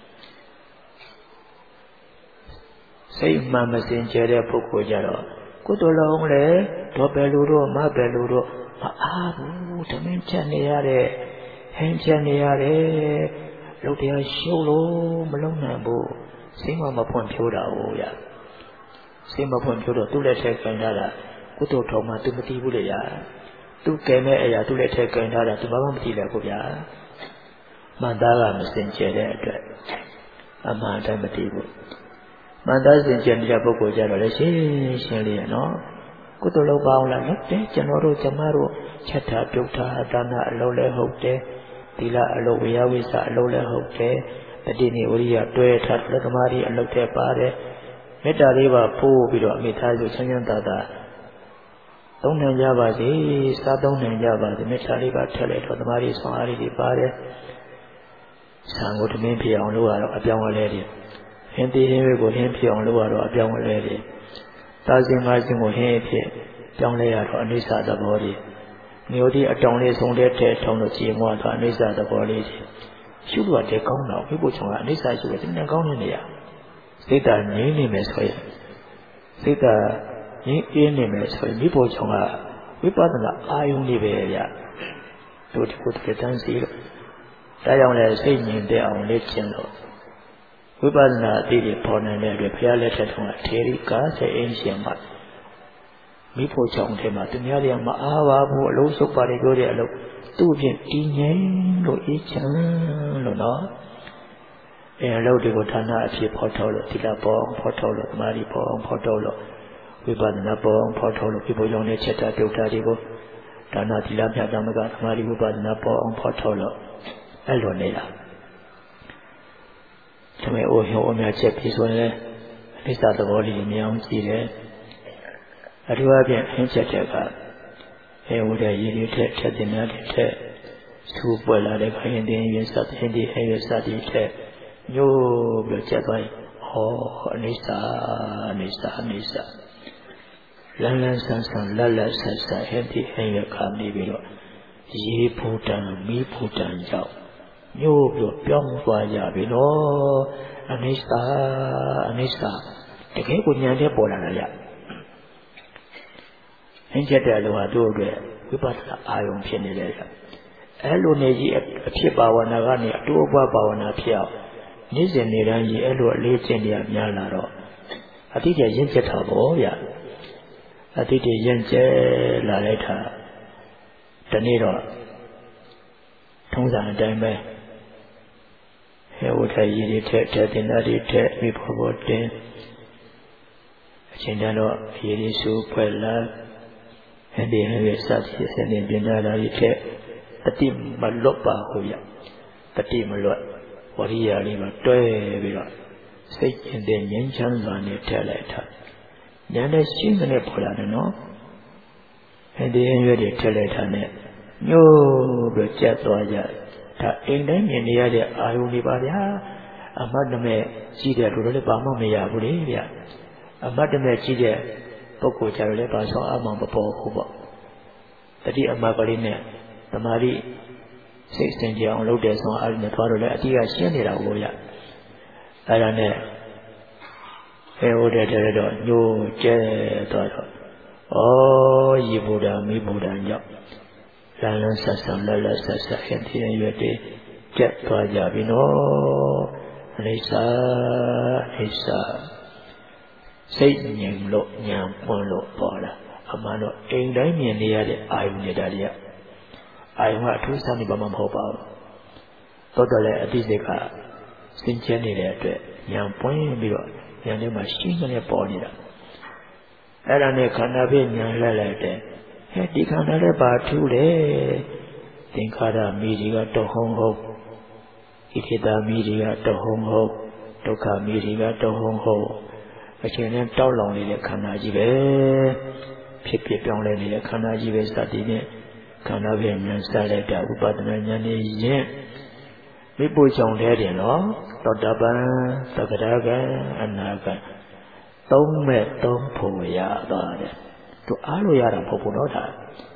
စိတ်မှန်မစင်ကြဲတဲ့ပုဂ္ဂိုလ်ကြတော့ကုသိုလ်လုံးလေတော့ပဲလူတို့မပဲလူတို့မအားဘူးဓမင်းချက်နေရတဲ့ဟင်းချက်နေရတယ်လုတ်တရားရှုပ်လို့မလုံးနိုင်ဘူးစိတ်မဖွင့်ဖြိုးတာဟုတ်ရစိတ်မဖွင့်ဖြိုးတော့သူ့လက်ထက်ခံရတာကုသိုလ်တော်မှသူမသိဘူးလေရသူကဲမဲ့အရာသူ့လက်ထက်ခံရတာသူဘာမှမသိလဲကိုဗျာမှန်သားကမစင်ကြဲတဲ့အတွက်အမှန်တိုင်းမသိဘူးမှန်သားစင်ကြဲတဲ့ပုဂ္ဂိုလ်ကြတော့လေရှင်းလေးရနော်ကုသိုလ်လုပ်ပါအောင်လားဟုတ်တယ်ကျွန်တော်တို့ကျမတို့ချက်တာပြုတ်တာဒါနအလုံးလဲဟုတ်တယ်သီလအလုံးဝေယဝိသအလုံးလဲဟုတ်တယ်တတိနေဝိရိယတွဲထားလက်သမားကြီးအလုံးထဲပါတယ်မေတ္တာလေးပါပို့ပြီးတော့အမိသားစုချမ်းချမ်းသာသာသုံးနိုင်ကြပါစေစားသုံးနိုင်ကြပါစေမေတ္တာလေးပါထည့်လိုက်တော့သမားကြီးဆွမ်းအားလေးပါတယ်ဆံကိုတမင်းပြအောင်လုပ်ရတော့အပြောင်းအလဲတွေဟင်းသေးဟင်းတွေကိုဟင်းပြအောင်လုပ်ရတော့အပြောင်းအလဲတွေသာစင်ငါးစင်ကိုဟင်းဖြစ်ပြောင်းလဲရတော့အနိစ္စသဘောတွေမျိုးဒီအတောင်လေးဆုံးတဲ့ထဲထုံလို့ကြည်မွားသွားအနိစ္စသဘောလေးတွေရှုလို့တဲ့ကောင်းတော့ဝိပုချုံကအနိစ္စရှုတဲ့တင်ကောင်းနေနေရစိတ်ဓာတ်ငြိမ်းနေမယ်ဆိုရင်စိတ်ဓာတ်ငြိမ်းအေးနေမယ်ဆိုရင်ဝိပုချုံကဝိပဿနာအာယုန်လေးပဲဗျတို့ဒီကိုတကယ်တမ်းစီလို့ဒါကြောင့်လည်းစိတ်ငြိမ်တဲ့အောင်လေ့ကျင့်လို့ဝိပဿနာအသိတွေပေါ်နိုင်တဲ့အတွက်ဘုရားလက်ထက်ကထေရီကားစေအင်းရှင်မှာမိဖို့ချောင်းထဲမှာသူများတွေကမအားပါဘူးအလုံးစုပ်ပါတယ်ပြောတဲ့အလုံးသူ့ဖြင့်တည်ငြိမ်လို့အေးချမ်းလို့နော်အလုံးတွေကိုဌာနအဖြစ်ဖော်ထုတ်လို့သီလပေါ်ဖော်ထုတ်လို့သမာဓိပေါ်ဖော်ထုတ်လို့ဝိပဿနာပေါ်ဖော်ထုတ်လို့ပြဖို့ကြောင့်လည်းချက်တာပြုတ်တာတွေကိုဒါနသီလမြတ်သမဂ္ဂသမာဓိဝိပဿနာပေါ်ဖော်ထုတ်လို့အဲ့လိုနေတာသမီးအိုဟောအများချက်ပြီးဆိုရင်အနိစ္စသဘောလေးမြင်အောင်ကြည့်တယ်အထူးအဖြင့်အင်းချက်တဲ့ကဝတဲ့ရည်ရည်ထက်တင်များတဲ့ထက်သူ့ပွက်လာတဲ့ခိုင်းတဲ့ရင်စတဲ့ဟင်းဒီဟဲရစတဲ့ထက်ညို့ပြီးချက်သွားရင်ဟောအနိစ္စလန်းလန်းဆန်းဆန်းလက်လက်ဆက်ဆက်ဟင်းဒီဟဲရခါနေပြီးတော့ရေဖူတံမီးဖူတံကြောင့်ညို့ပြီးပြောင်းသွားကြပြီနော်အနိစ္စတကယ်ကိုဉာဏ်နဲ့ပေါ်လာတာရအင်းချက်တဲ့အလိုဟာတို့အတွက်ဝိပဿနာအာယုံဖြစ်နေတယ်အဲ့လိုနေကြီးအဖြစ်ဘာဝနာကနေအတူအပွားဘာဝနာဖြစ်အောင်နေ့စဉ်နေ့တိုင်းကြီးအဲ့လိုအလေးကျင့်ရများလာတော့အတိတ်ရင့်ကျက်တာပေါ့ဗျအတိတ်ရင့်ကျက်လာလိုက်တာဒီနေ့တော့ထုံးစံအတိုင်းပဲဟဲဝထရည်တွေထက်တင်သားတွေထက်မိဖို့တင် Chindano, Yerisu, Puella, and the heavy Satis and the Binada, the team Malopa, Hoya, the team Malot, Waria, Lima, Toy, Say in the Yanchan on the Teleta. Yana Chimney Polano, and the Envy Teleta, no, but Jatoya, England, and the other Iunibaria. Amadame Chida Rule Bama Mea Bolivia. Amadame Chida Poco Charlepa saw among the Poco. The dear Magaline, the Mari 16 year on loaders on Alna Torre, Atia Shenira Goya. Arane Eoda, no Jet. Oh, ye Buddha, me Buddha, Yap. Lala Sassa, Lala Sassa, and the Jet Toya, Lisa Satan Yang Look Yam Polo Pola Amano England near the Iunidaria. I want to send Bama Hopa. Totally a Dizeka Sinchani letter, Yam Point Biro, Yan machine and a ponida. Arane Canabin Yan Lelete, had the Canada bar 2 days. Think other media to home hope. Itida media to home hope, Toka media to home hope. A chain tall only the Kanajive, Pipi only the Kanajive Satine, Kanavian and Saleta, Upadana Yen. We put on head in all, Totaba, Takadaga, and Naga. Don't met Tom Poya about it. To Aluyara Poponota.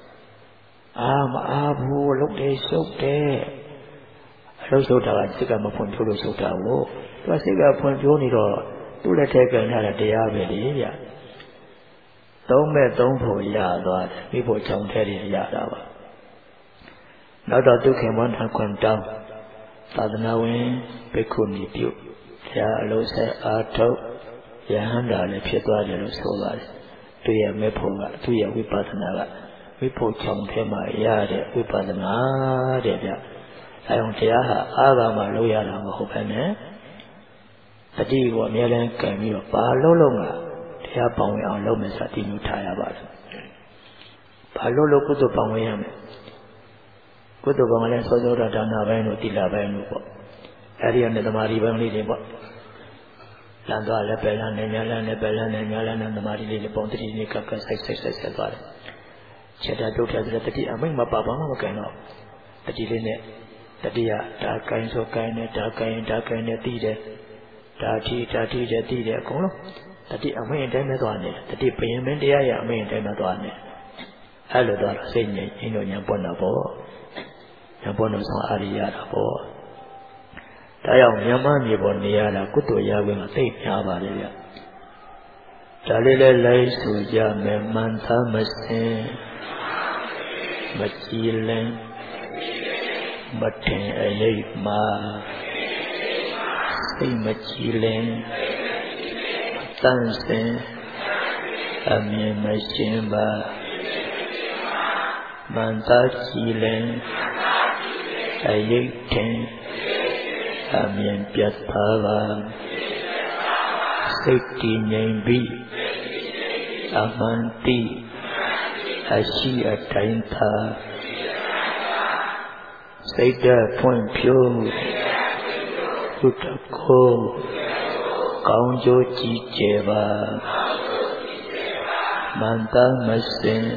Abu look they so there. Sota, Sigama Pontulo Sota, wo, Siga Pontunito, to the take another Diabelia. Don't met don't for Yada, people don't tell you Yada. Now that you came on and come down, Tadanawe, Pecuni, Yalosa, Arto, Yahanda, the Pietro de los Solas, to your Mepoga, to your Wipatanaga, we put some Tema Yade, Wipatana, I don't tell Agama Loyala Hopene. The D was nearly came you a Palolonga. They are bound on Lomas at the new tire about. Palolo put the Pawayam. Put the Bangladesh Soda Dana Vano Tila Vano. Arian the Mari Valley Debo. Landa Lepelan and Yalan, Lepelan and Yalan and the Mari Pontri Nika 6 Cheta Dota the I mean my Papa Macano. The Dilene. Tadia, dark kinds of kind, dark kind, Tide, Tati, Tide, Colo. Tati, I mean, Demetone, the deep payment, the I mean, Demetone. Hello, Dora, saying, in Yampona Bo, Yamponos Ariada Bo. Tayam Yamani Boniana, Kuto Yawin, take Yavaria. Talile lay Suja, Manta Masin, Machilen. Matin a late ma, say Machilin, dancing, a mere machimba, Manta Chilin, a yakin, a mere Piatava, 16 name B, a manti, a she a tainta. Say the point pure, Utako, Kaunjo Chicheva, Manta Masin,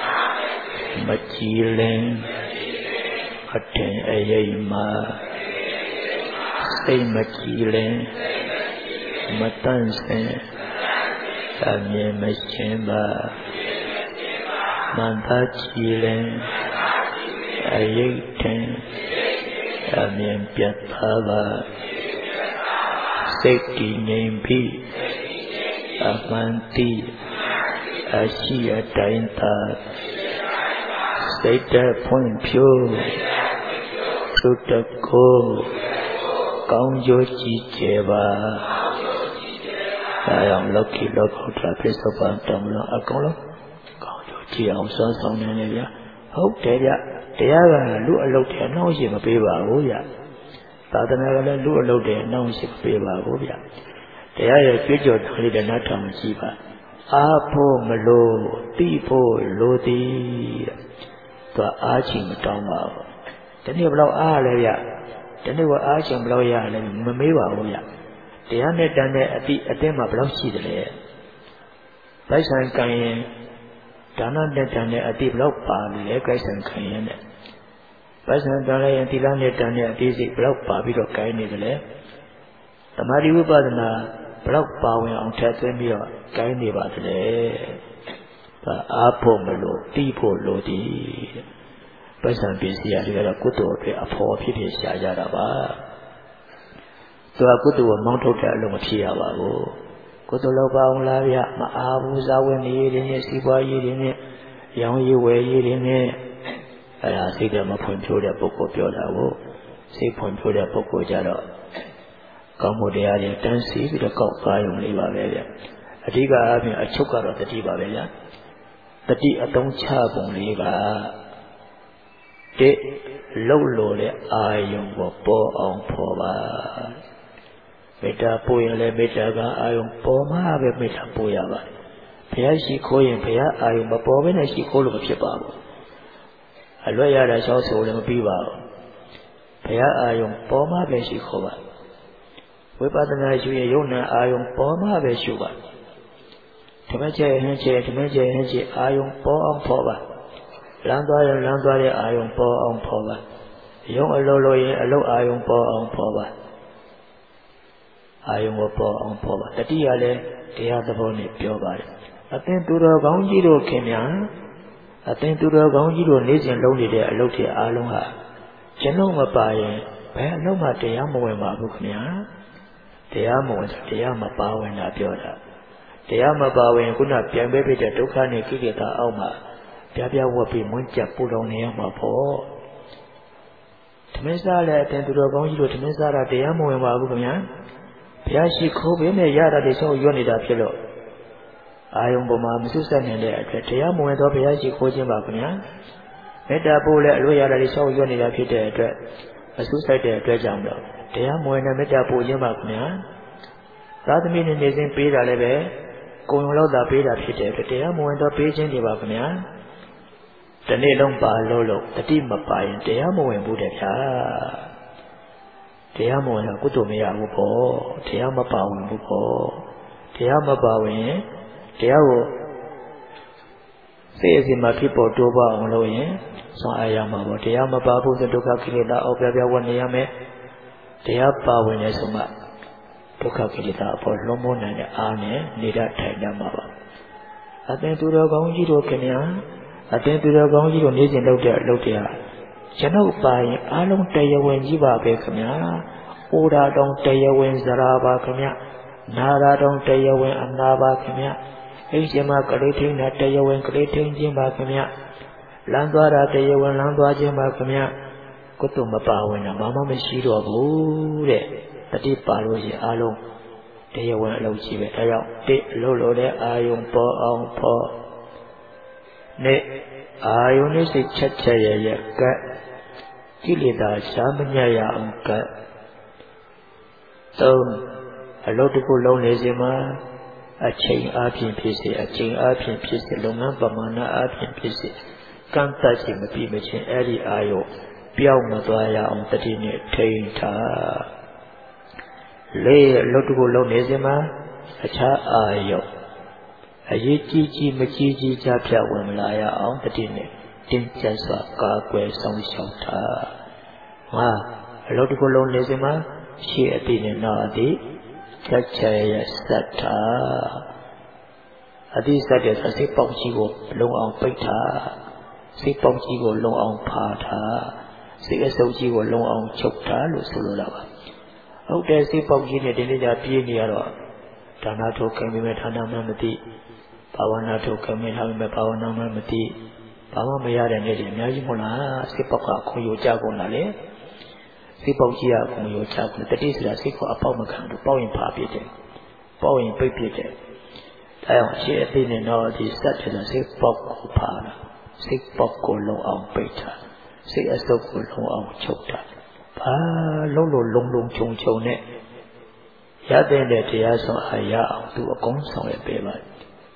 Machilin, Aten Ayama, Say Machilin, Matansen, Amye Machimba, Manta Chilin. Ayten, Amen Piatava, 16 name B, Amanti, Asia Tainta, say the point pure, Sutako, Kaunjo Chicheva. I am lucky, local trapeze of Antamla Akolo, Kaunjo Chi, also some area. Hope they are look a lot and now she may be Babuya. Tatana look a lot and now she may be Babuya. They are a future to the Natam Shiva. ဖို့မလို့သိဖို့လိုသည်သူအားချင်မတောင်းပါဘူးဒီနေ့ဘယ်လောက်အားလဲဗျဒီနေ့ကအားချင်ဘယ်လောက်ရလဲမမေးပါဘူးဗျတရားနဲ့တန်တဲ့အသင်းမှာဘယ်လောက်ရှိတယ်လဲပိုက်ဆံကံရင်ဒါနနဲ့တန်တဲ့အဘယ်လောက်ပါလဲပိုက်ဆံခံရင်နဲ့ပိုက်ဆံတန်လိုက်ရင်သီလနဲ့တန်တဲ့အစိတ်ဘယ်လောက်ပါပြီးတော့ကိုင်းနေတယ်လဲသမာဓိဝိပဿနာဘယ်လောက်ပါဝင်အောင်ထည့်သွင်းပြီးတော့ကိုင်းနေပါသလဲဒါအားဖို့မလို့တီးဖို့လိုသည်ပိုက်ဆံပစ္စည်းတွေကတော့ကုသိုလ်အတွက်အဖို့ဖြစ်ဖြစ်ရှာကြတာပါသူကကုသိုလ်ကိုမောင်းထုတ်တဲ့အလုံးမဖြစ်ရပါဘူးကုသိုလ်လောက်ပါအောင်လားဗျမအားဘူးဇာဝင်နေရည်နဲ့စီးပွားရေးတွေနဲ့ရောင်းရည်ဝယ်ရည်တွေနဲ့အဲ့ဒါစိတ်ထဲမှာဖွံ့ဖြိုးတဲ့ပုဂ္ဂိုလ်ပြောတာကိုစိတ်ဖွံ့ဖြိုးတဲ့ပုဂ္ဂိုလ်ကြတော့ကောင်းမှုတရားတွေတန်းစီပြီးတော့ကောက်ပါရုံလေးပါပဲဗျအဓိကအပြင်အချုပ်ကတော့တတိပါပဲဗျတတိအသုံးချပုံလေးကလှုပ်လို့တဲ့အာယုံကိုပေါ်အောင်ဖော်ပါမေတ္တာပို့ရင်လည်းမေတ္တာကအာယုံပေါ်မှာပဲမေတ္တာပို့ရပါတယ်ဘုရားရှိခိုးရင်ဘုရားအာယုံမပေါ်ဘဲနဲ့ရှိခိုးလို့မဖြစ်ပါဘူးအလွတ်ရတာရှောက်ဆိုလည်းမပြီးပါဘူးဘုရားအာယုံပေါ်မှာပဲရှိခိုးပါဝိပဿနာရှုရင်ယုံနာအာယုံပေါ်မှာပဲရှုပါဓမ္မကျဲဟင်းကျဲဓမ္မကျဲဟင်းကျဲအာယုံပေါ်အောင်ဖော်ပါလမ်းသွားရင်လမ်းသွားတဲ့အာယုံပေါ်အောင်ဖော်ပါရုံအလုံးလို့ရင်အလုံးအာယုံပေါ်အောင်ဖော်ပါအာယုံကိုပေါ်အောင်ဖော်ပါတတိယလည်းတရားသဘောနဲ့ပြောပါတယ်အသင်သူတော်ကောင်းကြီးတို့ခင်ဗျာအသင်သူတော်ကောင်းကြီးတို့နေ့စဉ်လုံးနေတဲ့အလုပ်တွေအားလုံးဟာကျွန်တော်မပါရင်ဘယ်အလုပ်မှတရားမဝင်ပါဘူးခင်ဗျာတရားမဝင်တရားမပါဝင်တာပြောတာတရားမပါဝင်ခုနပြန်ပေးတဲ့ဒုက္ခနဲ့ကိလေသာအောက်မှာပြပြဝတ်ပြီးမွန်းကြပူလောင်နေရမှာပေါ့သမင်းစားလည်းအတင်သူတော်ကောင်းကြီးတို့သမင်းစားတာတရားမဝင်ပါဘူးခင်ဗျာဘုရားရှိခိုးပေးနဲ့ရတာတွေဆုံးရွတ်နေတာဖြစ်လို့အာယုံပေါ်မှာမစွတ်ဆက်နေတဲ့အတွက်တရားမဝင်တော့ဘုရားရှိခိုးခြင်းပါခင်ဗျာမေတ္တာပို့လည်းအလို့ရတာတွေဆုံးရွတ်နေတာဖြစ်တဲ့အတွက်မစွတ်ဆက်တဲ့အတွက်ကြောင့်တော့တရားမဝင်တဲ့မေတ္တာပို့ခြင်းပါခင်ဗျာသာသမီနဲ့နေစဉ်ပေးတာလည်းပဲကိုယ်ရုံလောက်သာပေးတာဖြစ်တဲ့အတွက်တရားမဝင်တော့ပေးခြင်းတွေပါခင်ဗျာတနေ့လုံးပါလို့တတိမပါရင်တရားမဝင်ဘူးတဲ့ဗျာတရားမဝင်တော့ကုသိုလ်မရဘူးပေါ့တရားမပါဝင်ဘူးပေါ့တရားမပါဝင်တရားကိုစိတ်အစဉ်မှာဖြစ်ပေါ်တိုးပါအောင်လို့ရင်ဆွမ်းအားရမှာပေါ့တရားမပါဘူးဆိုဒုက္ခကိလေသာအောက်ပြပြဝတ်နေရမယ်တရားပါဝင်လဲဆိုမှဒုက္ခကိလေသာအပေါ်လွန်မိုးနိုင်တဲ့အားနဲ့နေတတ်ထိုင်တတ်မှာပါအသင်သူတော်ကောင်းကြီးတို့ခင်ဗျာအသင်သူတော်ကောင်းကြီးတို့နေ့စဉ်လုပ်တဲ့အလုပ်တွေဟာကျွန်ုပ်ပါရင်အားလုံးတရားဝင်ကြီးပါပဲခင်ဗျာ။အိုရာတောင်တရားဝင်ဇရာပါခင်ဗျာ။နာရာတောင်တရားဝင်အနာပါခင်ဗျာ။အိမ်ရှင်မကလေးထိန်တာတရားဝင်ကလေးထိန်ခြင်းပါခင်ဗျာ။လမ်းသွားတာတရားဝင်လမ်းသွားခြင်းပါခင်ဗျာ။ကုသိုလ်မပါဝင်တာဘာမှမရှိတော့ဘူးတဲ့။တတိပါလို့ရှိအားလုံးတရားဝင်အလုပ်ကြီးပဲ။ဒါကြောင့်အလုပ်လို့တဲ့အာယုံပေါ်အောင်ဖော်နဲ့အာယုန်နဲ့စိတ်ချက်ချက်ရရကတ်ကိလေသာရှားမညရအောင်ကတ်သုံးအလုပ်တစ်ခုလုံးနေစီမှာအချိန်အားဖြင့်ဖြစ်စေအချိန်အားဖြင့်ဖြစ်စေလုပ်ငန်းပမာဏအားဖြင့်ဖြစ်စေကန့်သတ်ခြင်းမပြီးမချင်းအဲ့ဒီအာယုန်ပြောင်းမသွားရအောင်တတိနဲ့ထိန်းထားလေးအလုပ်တစ်ခုလုံးနေစီမှာအခြားအာယုန်အရေးကြီးမကြီးကြဖြတ်ဝင်မလာရအောင်တတိနဲ့တင်းကျပ်စွာကာကွယ်ဆောင်ရှောက်တာငါအလုပ်တစ်ခုလုံးနေစဉ်မှာရှေ့အတိနဲ့နောက်အတိချက်ချက်ရစက်တာအတိစက်တဲ့စိတ်ပေါက်ကြီးကိုလုံအောင်ပိတ်ထားစိတ်ပေါက်ကြီးကိုလုံအောင်ဖာထားစိတ်အစုပ်ကြီးကိုလုံအောင်ချုပ်ထားလို့ဆိုလိုတာပါဟုတ်တယ်စိတ်ပေါက်ကြီးနဲ့ဒီနေ့ကျပြေးနေရတော့ဒါနထုတ်ခင်ပြီးမဲ့ဌာနမှမသိဘာဝနာထုတ်ခင်ပြီးထားပြီးမဲ့ဘာဝနာမှမသိဘာမှမရတဲ့နေ့တွေအများကြီးမဟုတ်လားစိတ်ပေါက်ကခွန်ယိုကြကုန်တာလေစိတ်ပေါက်ကြီးကခွန်ယိုကြကုန်တတိဆိုတာစိတ်ကိုအပေါက်မခံဘူးပေါက်ရင်ဖာပြစ်တယ်ပေါက်ရင်ပိတ်ပြစ်တယ်အဲအောင်ရှေ့အသိနဲ့တော့ဒီစက်တဲ့စိတ်ပေါက်ကိုဖာတာစိတ်ပေါက်ကိုလုံအောင်ပိတ်တာစိတ်အစုပ်ကိုလုံအောင်ချုပ်တာဘာလုံးလုံးခြုံနဲ့ရတဲ့တရားဆောင်အားရအောင်သူအကုန်ဆောင်ရပေးပါတ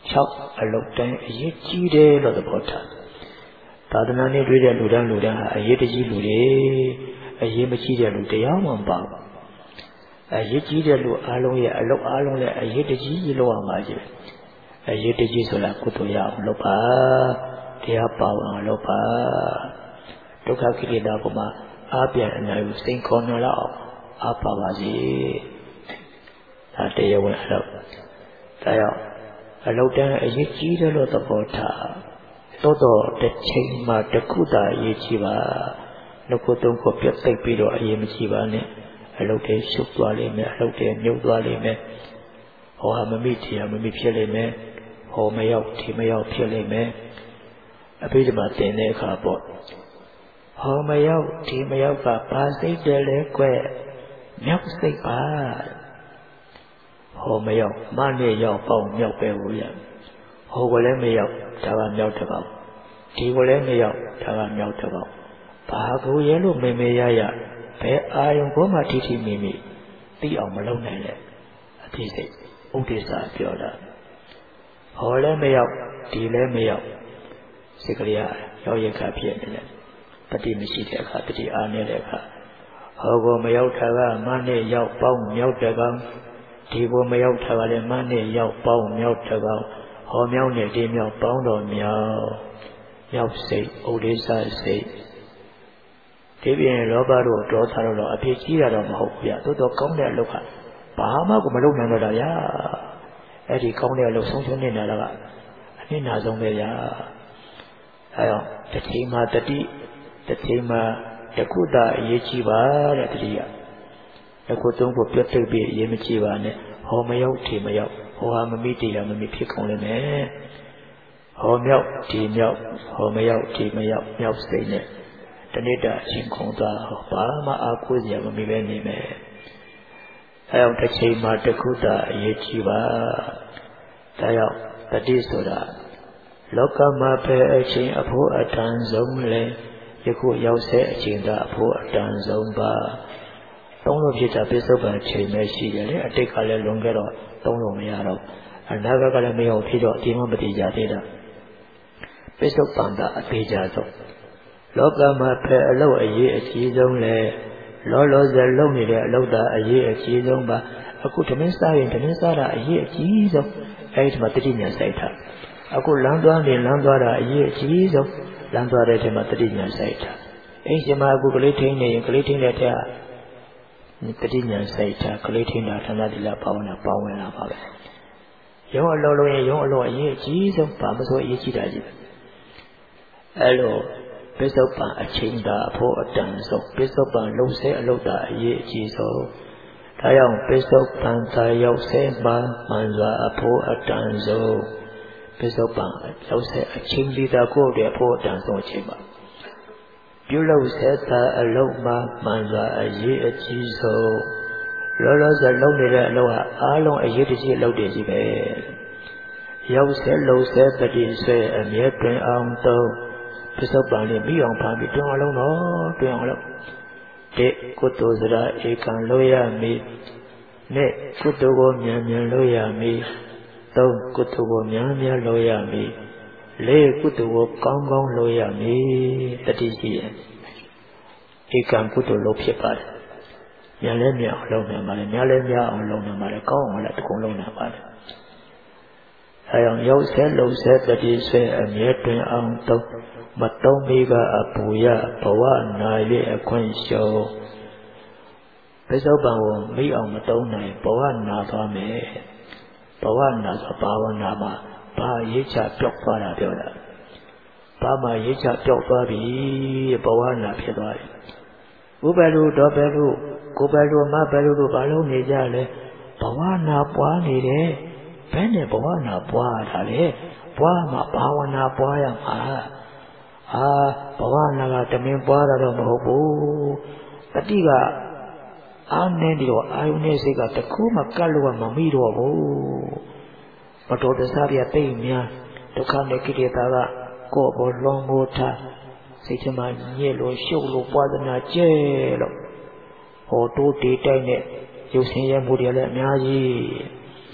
6 အလုတ်တိုင်းအရေးကြီးတယ်လို့သဘောထားသာသနာနဲ့တွေ့တဲ့လူတိုင်းဟာအရေးတကြီးလူတွေအရေးမကြီးတဲ့လူတရားမှမပါဘူးအရေးကြီးတဲ့လူအားလုံးရဲ့အလုတ်အားလုံးလည်းအရေးတကြီးလောက်အောင်ပါကြီးအရေးတကြီးဆိုတာကုသိုလ်ရအောင်လုပ်ပါတရားပါအောင်လုပ်ပါဒုက္ခကိလေသာပေါ်မှာအားပြန်အနိုင်စိန်ခေါ်နေတော့အားပါပါစေဒါတရားဝင်အလုပ်ဒါကြောင့်အလုတ်တန်းအရေးကြီးတယ်လို့သဘောထားတော့တစ်ချိန်မှာတစ်ခုသာအရေးကြီးပါနှုတ်ကိုယ်သုံးကိုပြတ်သိပ်ပြီးတော့အရေးမကြီးပါနဲ့အလုတ်တွေရှုပ်သွားလိမ့်မယ်အလုတ်တွေမြုပ်သွားလိမ့်မယ်ဟောမမိတရားမမိဖြစ်လိမ့်မယ်ဟောမရောက်ဒီမရောက်ဖြစ်လိမ့်မယ်အဘိဓမ္မာသင်တဲ့အခါပေါ့ဟောမရောက်ဒီမရောက်ကဘာစိတ်တယ်လဲကွမြောက်စိတ်ပါဟောမရောက်မနဲ့ရောက်ပေါ့မြောက်ပဲဟိုရဟောကလည်းမရောက်ဒါကမြောက်တစ်ပေါက်ဒီကလည်းမရောက်ဒါကမြောက်တစ်ပေါက်ဘာကိုရဲလို့မေမေရဘယ်အာယုံကိုမှထိထိမိမိသိအောင်မလုပ်နိုင်နဲ့အဖြစ်စိတ်ဥဒိစ္စပြောတာဟောလည်းမရောက်ဒီလည်းမရောက်စိတ်ကလေးရောက်ရခါဖြစ်နေတယ်တတိမရှိတဲ့အခါတတိအားနေတဲ့အခါဟောကိုမရောက်တာကမနဲ့ရောက်ပေါင်းမြောက်တကောင်ဒီကိုမရောက်တာကလည်းမနဲ့ရောက်ပေါင်းမြောက်တကောင်ဟောမြောက်နဲ့ဒီမြောက်ပေါင်းတော်မြောက်စိတ်ဥဒိစ္စစိတ်ဒီပြင်လောဘတို့ဒေါသတို့တော့အဖြစ်ကြီးတာတော့မဟုတ်ဘူးဗျသို့တော့ကောင်းတဲ့အလုပ်ကဘာမှကိုမလုပ်နိုင်တော့တာဗျာအဲ့ဒီကောင်းတဲ့အလုပ်ဆုံးရှုံးနေတာကအနစ်နာဆုံးပဲဗျာအဲတော့တစ်ချိန်မှာတတိတစ်ချိန်မှာတခုသာအရေးကြီးပါတဲ့တတိယတခုသုံးဖို့ပြတ်သိပ်ပြီးအရေးမကြီးပါနဲ့ဟောမရောက်ဒီမရောက်ဟောဟာမမိတရားမမိဖြစ်ကုန်လိမ့်မယ်ဟောမြောက်ဒီမြောက်ဟောမရောက်ဒီမရောက်မြောက်စိတ်နဲ့တဏိတအချင်းခုံသွားဘာမှအားကိုးစရာမမိပဲနေမယ်အဲအောင်တစ်ချိန်မှာတခုသာအရေးကြီးပါဒါကြောင့်တတိဆိုတာလောကမှာပဲအချိန်အဖို့အတန်ဆုံးလဲယခုရောက်တဲ့အချိန်သာအဖို့အတန်ဆုံးပါသုံးလို့ဖြစ်တာပိဿုပန်ချိန်ပဲရှိတယ်လေအတိတ်ကလည်းလွန်ခဲ့တော့သုံးလို့မရတော့အနာဂတ်ကလည်းမရောက်ဖြစ်တော့ဒီမှမတည်ကြသေးတာပိဿုပန်သာအသေးကြဆုံးလောကမှာပဲအလုပ်အရေးအကြီးဆုံးလဲလောလောဆယ်လုပ်နေတဲ့အလုပ်သာအရေးအကြီးဆုံးပါအခုဓမင်းစားရင်ဓမင်းစားတာအရေးအကြီးဆုံးအဲဒီမှာတတိညာစိုက်တာအခုလမ်းသွားတာအရေးအကြီးဆုံးလမ်းသွားတဲ့ထဲမှာတတိညာစိုက်တာအဲဒီချိန်မှာအခုကလေးထိန်းနေရင်ကလေးထိန်းတဲ့ထဲကတတိညာစိုက်တာကလေးထိန်းတာဌာနတိလဘာဝနာပေါင်းဝင်လာပါပဲရုံးအလုံးလုံးရင်ရုံးအလုံးအရေးအကြီးဆုံးဘာမဆိုအရေးကြီးတာကြီးအဲလိုပိဿုပန်အချိန်သာအဖို့အတန်ဆုံးပိဿုပန်လုံးဆဲအလုပ်သာအရေးအကြီးဆုံးဒါကြောင့်ပိဿုပန်သာရောက်ဆဲမှာမှန်စွာအဖို့အတန်ဆုံးပိဿုပန်ရောက်ဆဲအချိန်လေးသာကိုယ့်ရဲ့အဖို့အတန်ဆုံးအချိန်ပါပြုလုပ်ဆဲသာအလုပ်မှာမှန်စွာအရေးအကြီးဆုံးလောလောဆယ်လုပ်နေတဲ့အလုပ်ဟာအားလုံးအရေးတကြီးအလုပ်တွေကြီးပဲရောက်ဆဲလုံဆဲတတိဆွဲအမြဲတွင်အောင်သုံးပိဿုပန်လေးပြီးအောင်ဖန်ပြီးတွင်အောင်လုံးတော့တွင်အောင်လုပ်တဲ့ကုသိုလ်စရာဧကံလို့ရမည်နဲ့ကုသိုလ်ကိုမြန်မြန်လို့ရမည်သုံးကုသိုလ်ကိုမြန်မြန်လို့ရမည်လေးကုသိုလ်ကိုကောင်းကောင်းလို့ရမည်တတိရှိရင်ဧကံကုသိုလ်လို့ဖြစ်ပါတယ်မြန်လဲမြန်အောင်လုပ်နိုင်ပါတယ်မြန်လဲမြန်အောင်လုပ်နိုင်ပါတယ်ကောင်းအောင်လည်းတကုံလုံးနိုင်ပါတယ်အဲအောင်ရောက်ဆဲလုံဆဲတတိဆွဲအမြဲတွင်အောင်သုံးမသုံးမိကအပူရဘဝနာ၍အခွင့်ရှုံးပိဿုပန်ကိုမိအောင်မသုံးနိုင်ဘဝနာသွားမယ်ဘဝနာဆိုဘာဝနာမှာဘာရေးချပြောက်သွားတာပြောတာဘာမှရေးချပြောက်သွားပြီဘဝနာဖြစ်သွားပြီဥပလူတော်ပဲလူကိုပဲလူမပဲလူတို့ဘာလို့နေကြလဲဘဝနာပွားနေတယ်ဘယ်နဲ့ဘဝနာပွားတာလဲပွားမှာဘာဝနာပွားရမှာဘဝနာကတမင်ပွားတာတော့မဟုတ်ဘူးတတိကအားနေပြီးတော့အာယုန်နဲ့စိတ်ကတခုမှကတ်လို့မမိတော့ဘူးမတော်တဆပြတိတ်များဒုက္ခနဲ့ကိလေသာကကိုယ်ပေါ်လွန်မိုးထားစိတ်ထဲမှာညစ်လို့ရှုပ်လို့ပွားသနာကျဲလို့ဟောတိုးတေးတိုက်နဲ့ရုပ်ဆင်းရဲမှုတွေလည်းအများကြီး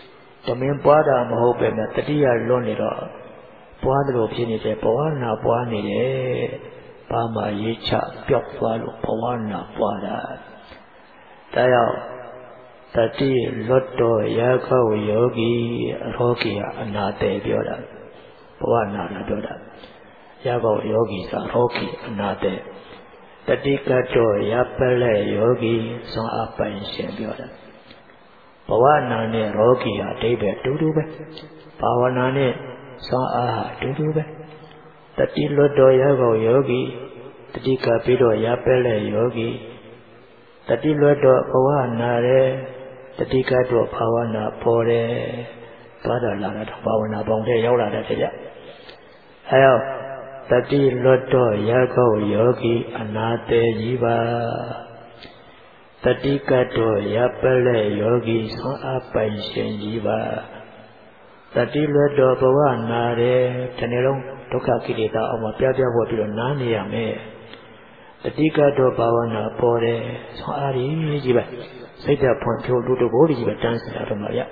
Tamin Pada Mahope, Tatia Lonero, Padro Pinite, Pawana, Puanide, Pama Yicha, Piopalo, Pawana, Pada. Tayao. Tati Lotto Yako Yogi Rokia Anate Bioda Pawana Bioda Yako Yogi Sa Roki Anate Tati Kato Yapele Yogi Son Apan Shen Bioda Pawana Ne Rokia Debe Dudube Pawana Ne Son Aha Dudube Tati Lotto Yako Yogi Tati Kapido Yapele Yogi Tati Lotto Pawana Re Tatika to Pawana Pore Pada Lana Pawana Bonde Yola Datia. Hell, Tati Lotto Yako Yogi Anate Jiva Tatika to Yapele Yogi Son Apanshin Jiva Tati Lotto Pawana Re Tanelong Toka Kirita Oma Piapia Wapilo Nania Me Tatika to Pawana Pore Son Ari Jiva Saida Poncho Ludo Body dance at Maya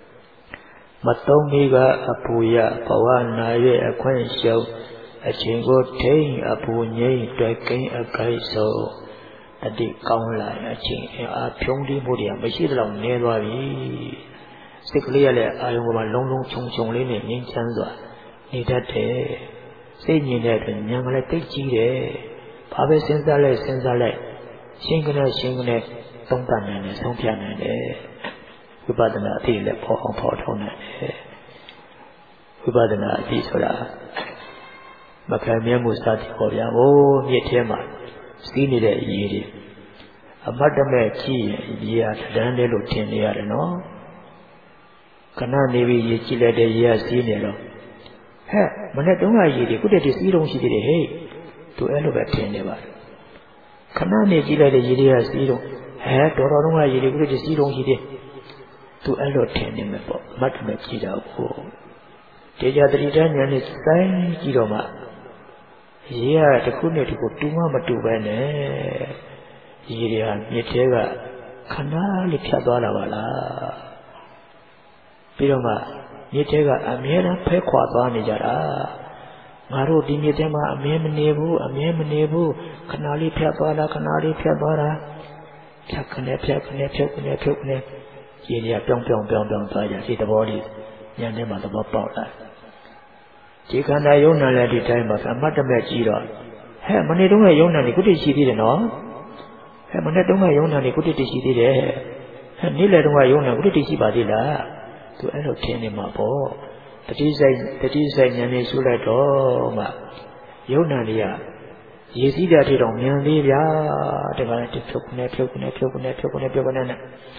Matomiga Apuya Pawana Ye a Quen show a chingo tain a punye dragging a kaiso a deep kaunla a ching a pyondi mudia, Machidlam Nervari Sickly I am a long chung chung linen in Chanza Nidate saying that Yamala Tichi Papa Sensale Shingane Don't ban some piano we bought an idea for on it. We bought an idea for that. Macamia Mustati for ya, oh, Yetema, seen it at Yidi. A madame key, yet, then they looked in the other, no? Cannot maybe ye chile the year senior. Hey, Manadonga Yidi, good at this, you don't see the hay to elevate never. Cannot make chile the year zero. Had Dorona Yidi, good at zero he did to allocate him about Matamachida. Teja the return and his sign Giroma. Yeah, the Kunet go to Mamma to Vene. Yiria, Yetega, Canali Piadola. Piroma, Yetega, Amira Pequadani Jara. Maru Dimitema, Amem Nebu, Canali Piadola. Pyakane, Yiria Pyong, Fire, see the body, Yanema the Bopala. Chikana Yona let it time of a Matamachira. Hey, Manedunga Yona, could she did all? Hey, Manedunga Yona, could she did it? And Niladunga Yona, could she badilla to allocate him up all. That is a Yanisula Doma Yonalia. You see that it on Yandia, the Pukune.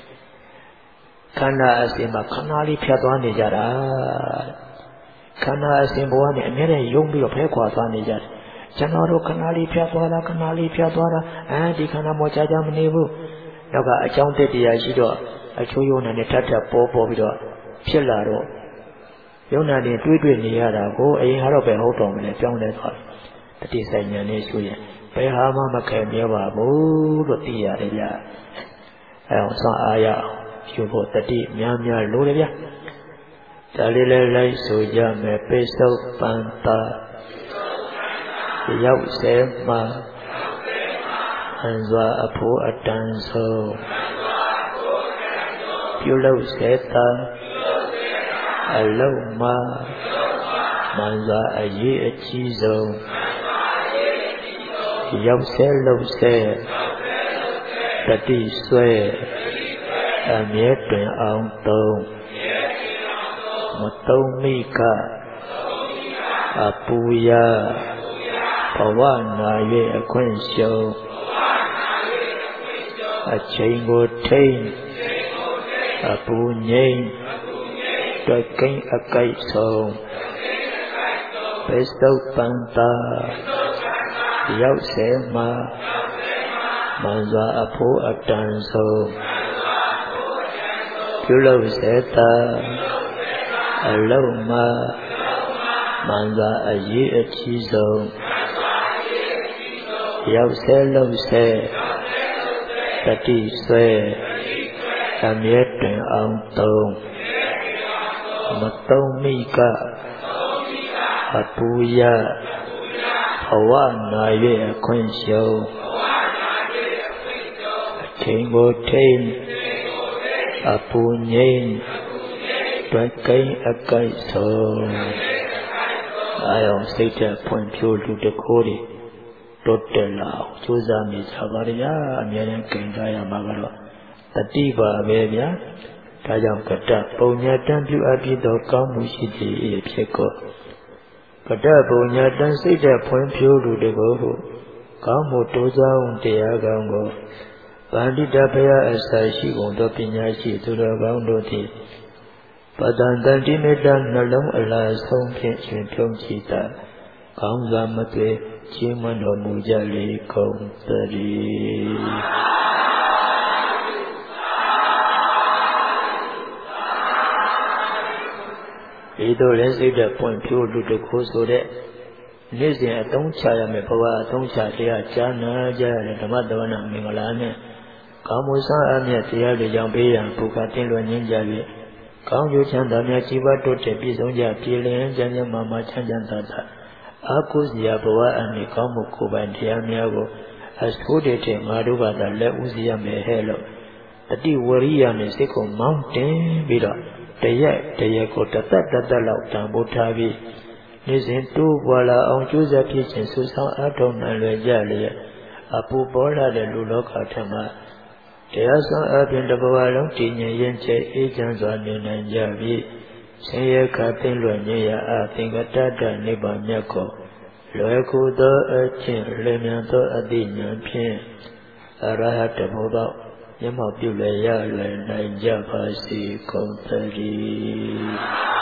Kana Sima Kanali Piadwani Jara Kana Simboani, and then young be of Pequatani Jar. Janaro Kanali Piadwara, and the Kanamochajam Nebu. Naga accounted the Ajido, a Choyon and a Tata Popo Pilaro. Yona de Twidwin Yara, go a Harabe Hotom and a John Letter. That is a Yanisui. Pehama Macamia, Mutia, Elsa Aya. You bought the deep Yamia Luria Dalile Soja me peso panta Yau Sema Anzwa Apu Atanso Pulo Seta Aloma Manza Aye Achizo Yau Selo Se Tati Swe Amiet on Tone Matomika Apuya Pawana Ye a Quensho a Chango Tain Apunye Dragging a Kite Song Pesto Panta Yau Sema Manza Apu Atanso Pulo Seta Aloma Manza Aye Achizo Yau Selo Se Tati Swe Amiet on Tone Matomika Apuya Hawana Quensho Tingo Tain Apunyain Dwakai Akai So I am stated point pure to the Kodi Totela Chuzami Savaria American Kingaya Magaro Tatiba Bevia Tayam Kata Ponya Tampu Abido Kamushiti Pieko Kata Ponya Tan stated point pure to the Goho Kamu Toza Unteagango Bandita Paya Asashi Gondo Pinyashi to the Gandoti Padan Dimedan Nalong Allah Song Pinchin Pyongchita Kangza Mate Chimano Mujali Kong Tari Ido let's say that point pure to the course so that Nizia don't chaya me power, don't chaya Jana Jaya Tamadana Mingalane Kamusa Anya Tia the Jambian Pukatin Ninja Kang Yu Chandamia Chiva to Tepizonja Pilin Janya Mama Chanjantata Akuzia Boa and Nikamukuba and Tiamiago has put it in Maduba that let Uzia me hello. The D Waria Mesiko Mountain Bida, the Yako Tata Lautambutavi, Nizin two Walla on Juza Kitchen Susan Atom and Rejalia, Apu Bola the Luloka Tama. There are some up in the Boalong Tinya Yenche agents on the Nanjavi, Saya Captain Luania, I think a Tata Nibanyako, Loeco the Urchin, Lemianto Adinian Pien, Arahata Moba, Yamapulaya, Nanjava, Si, Contari.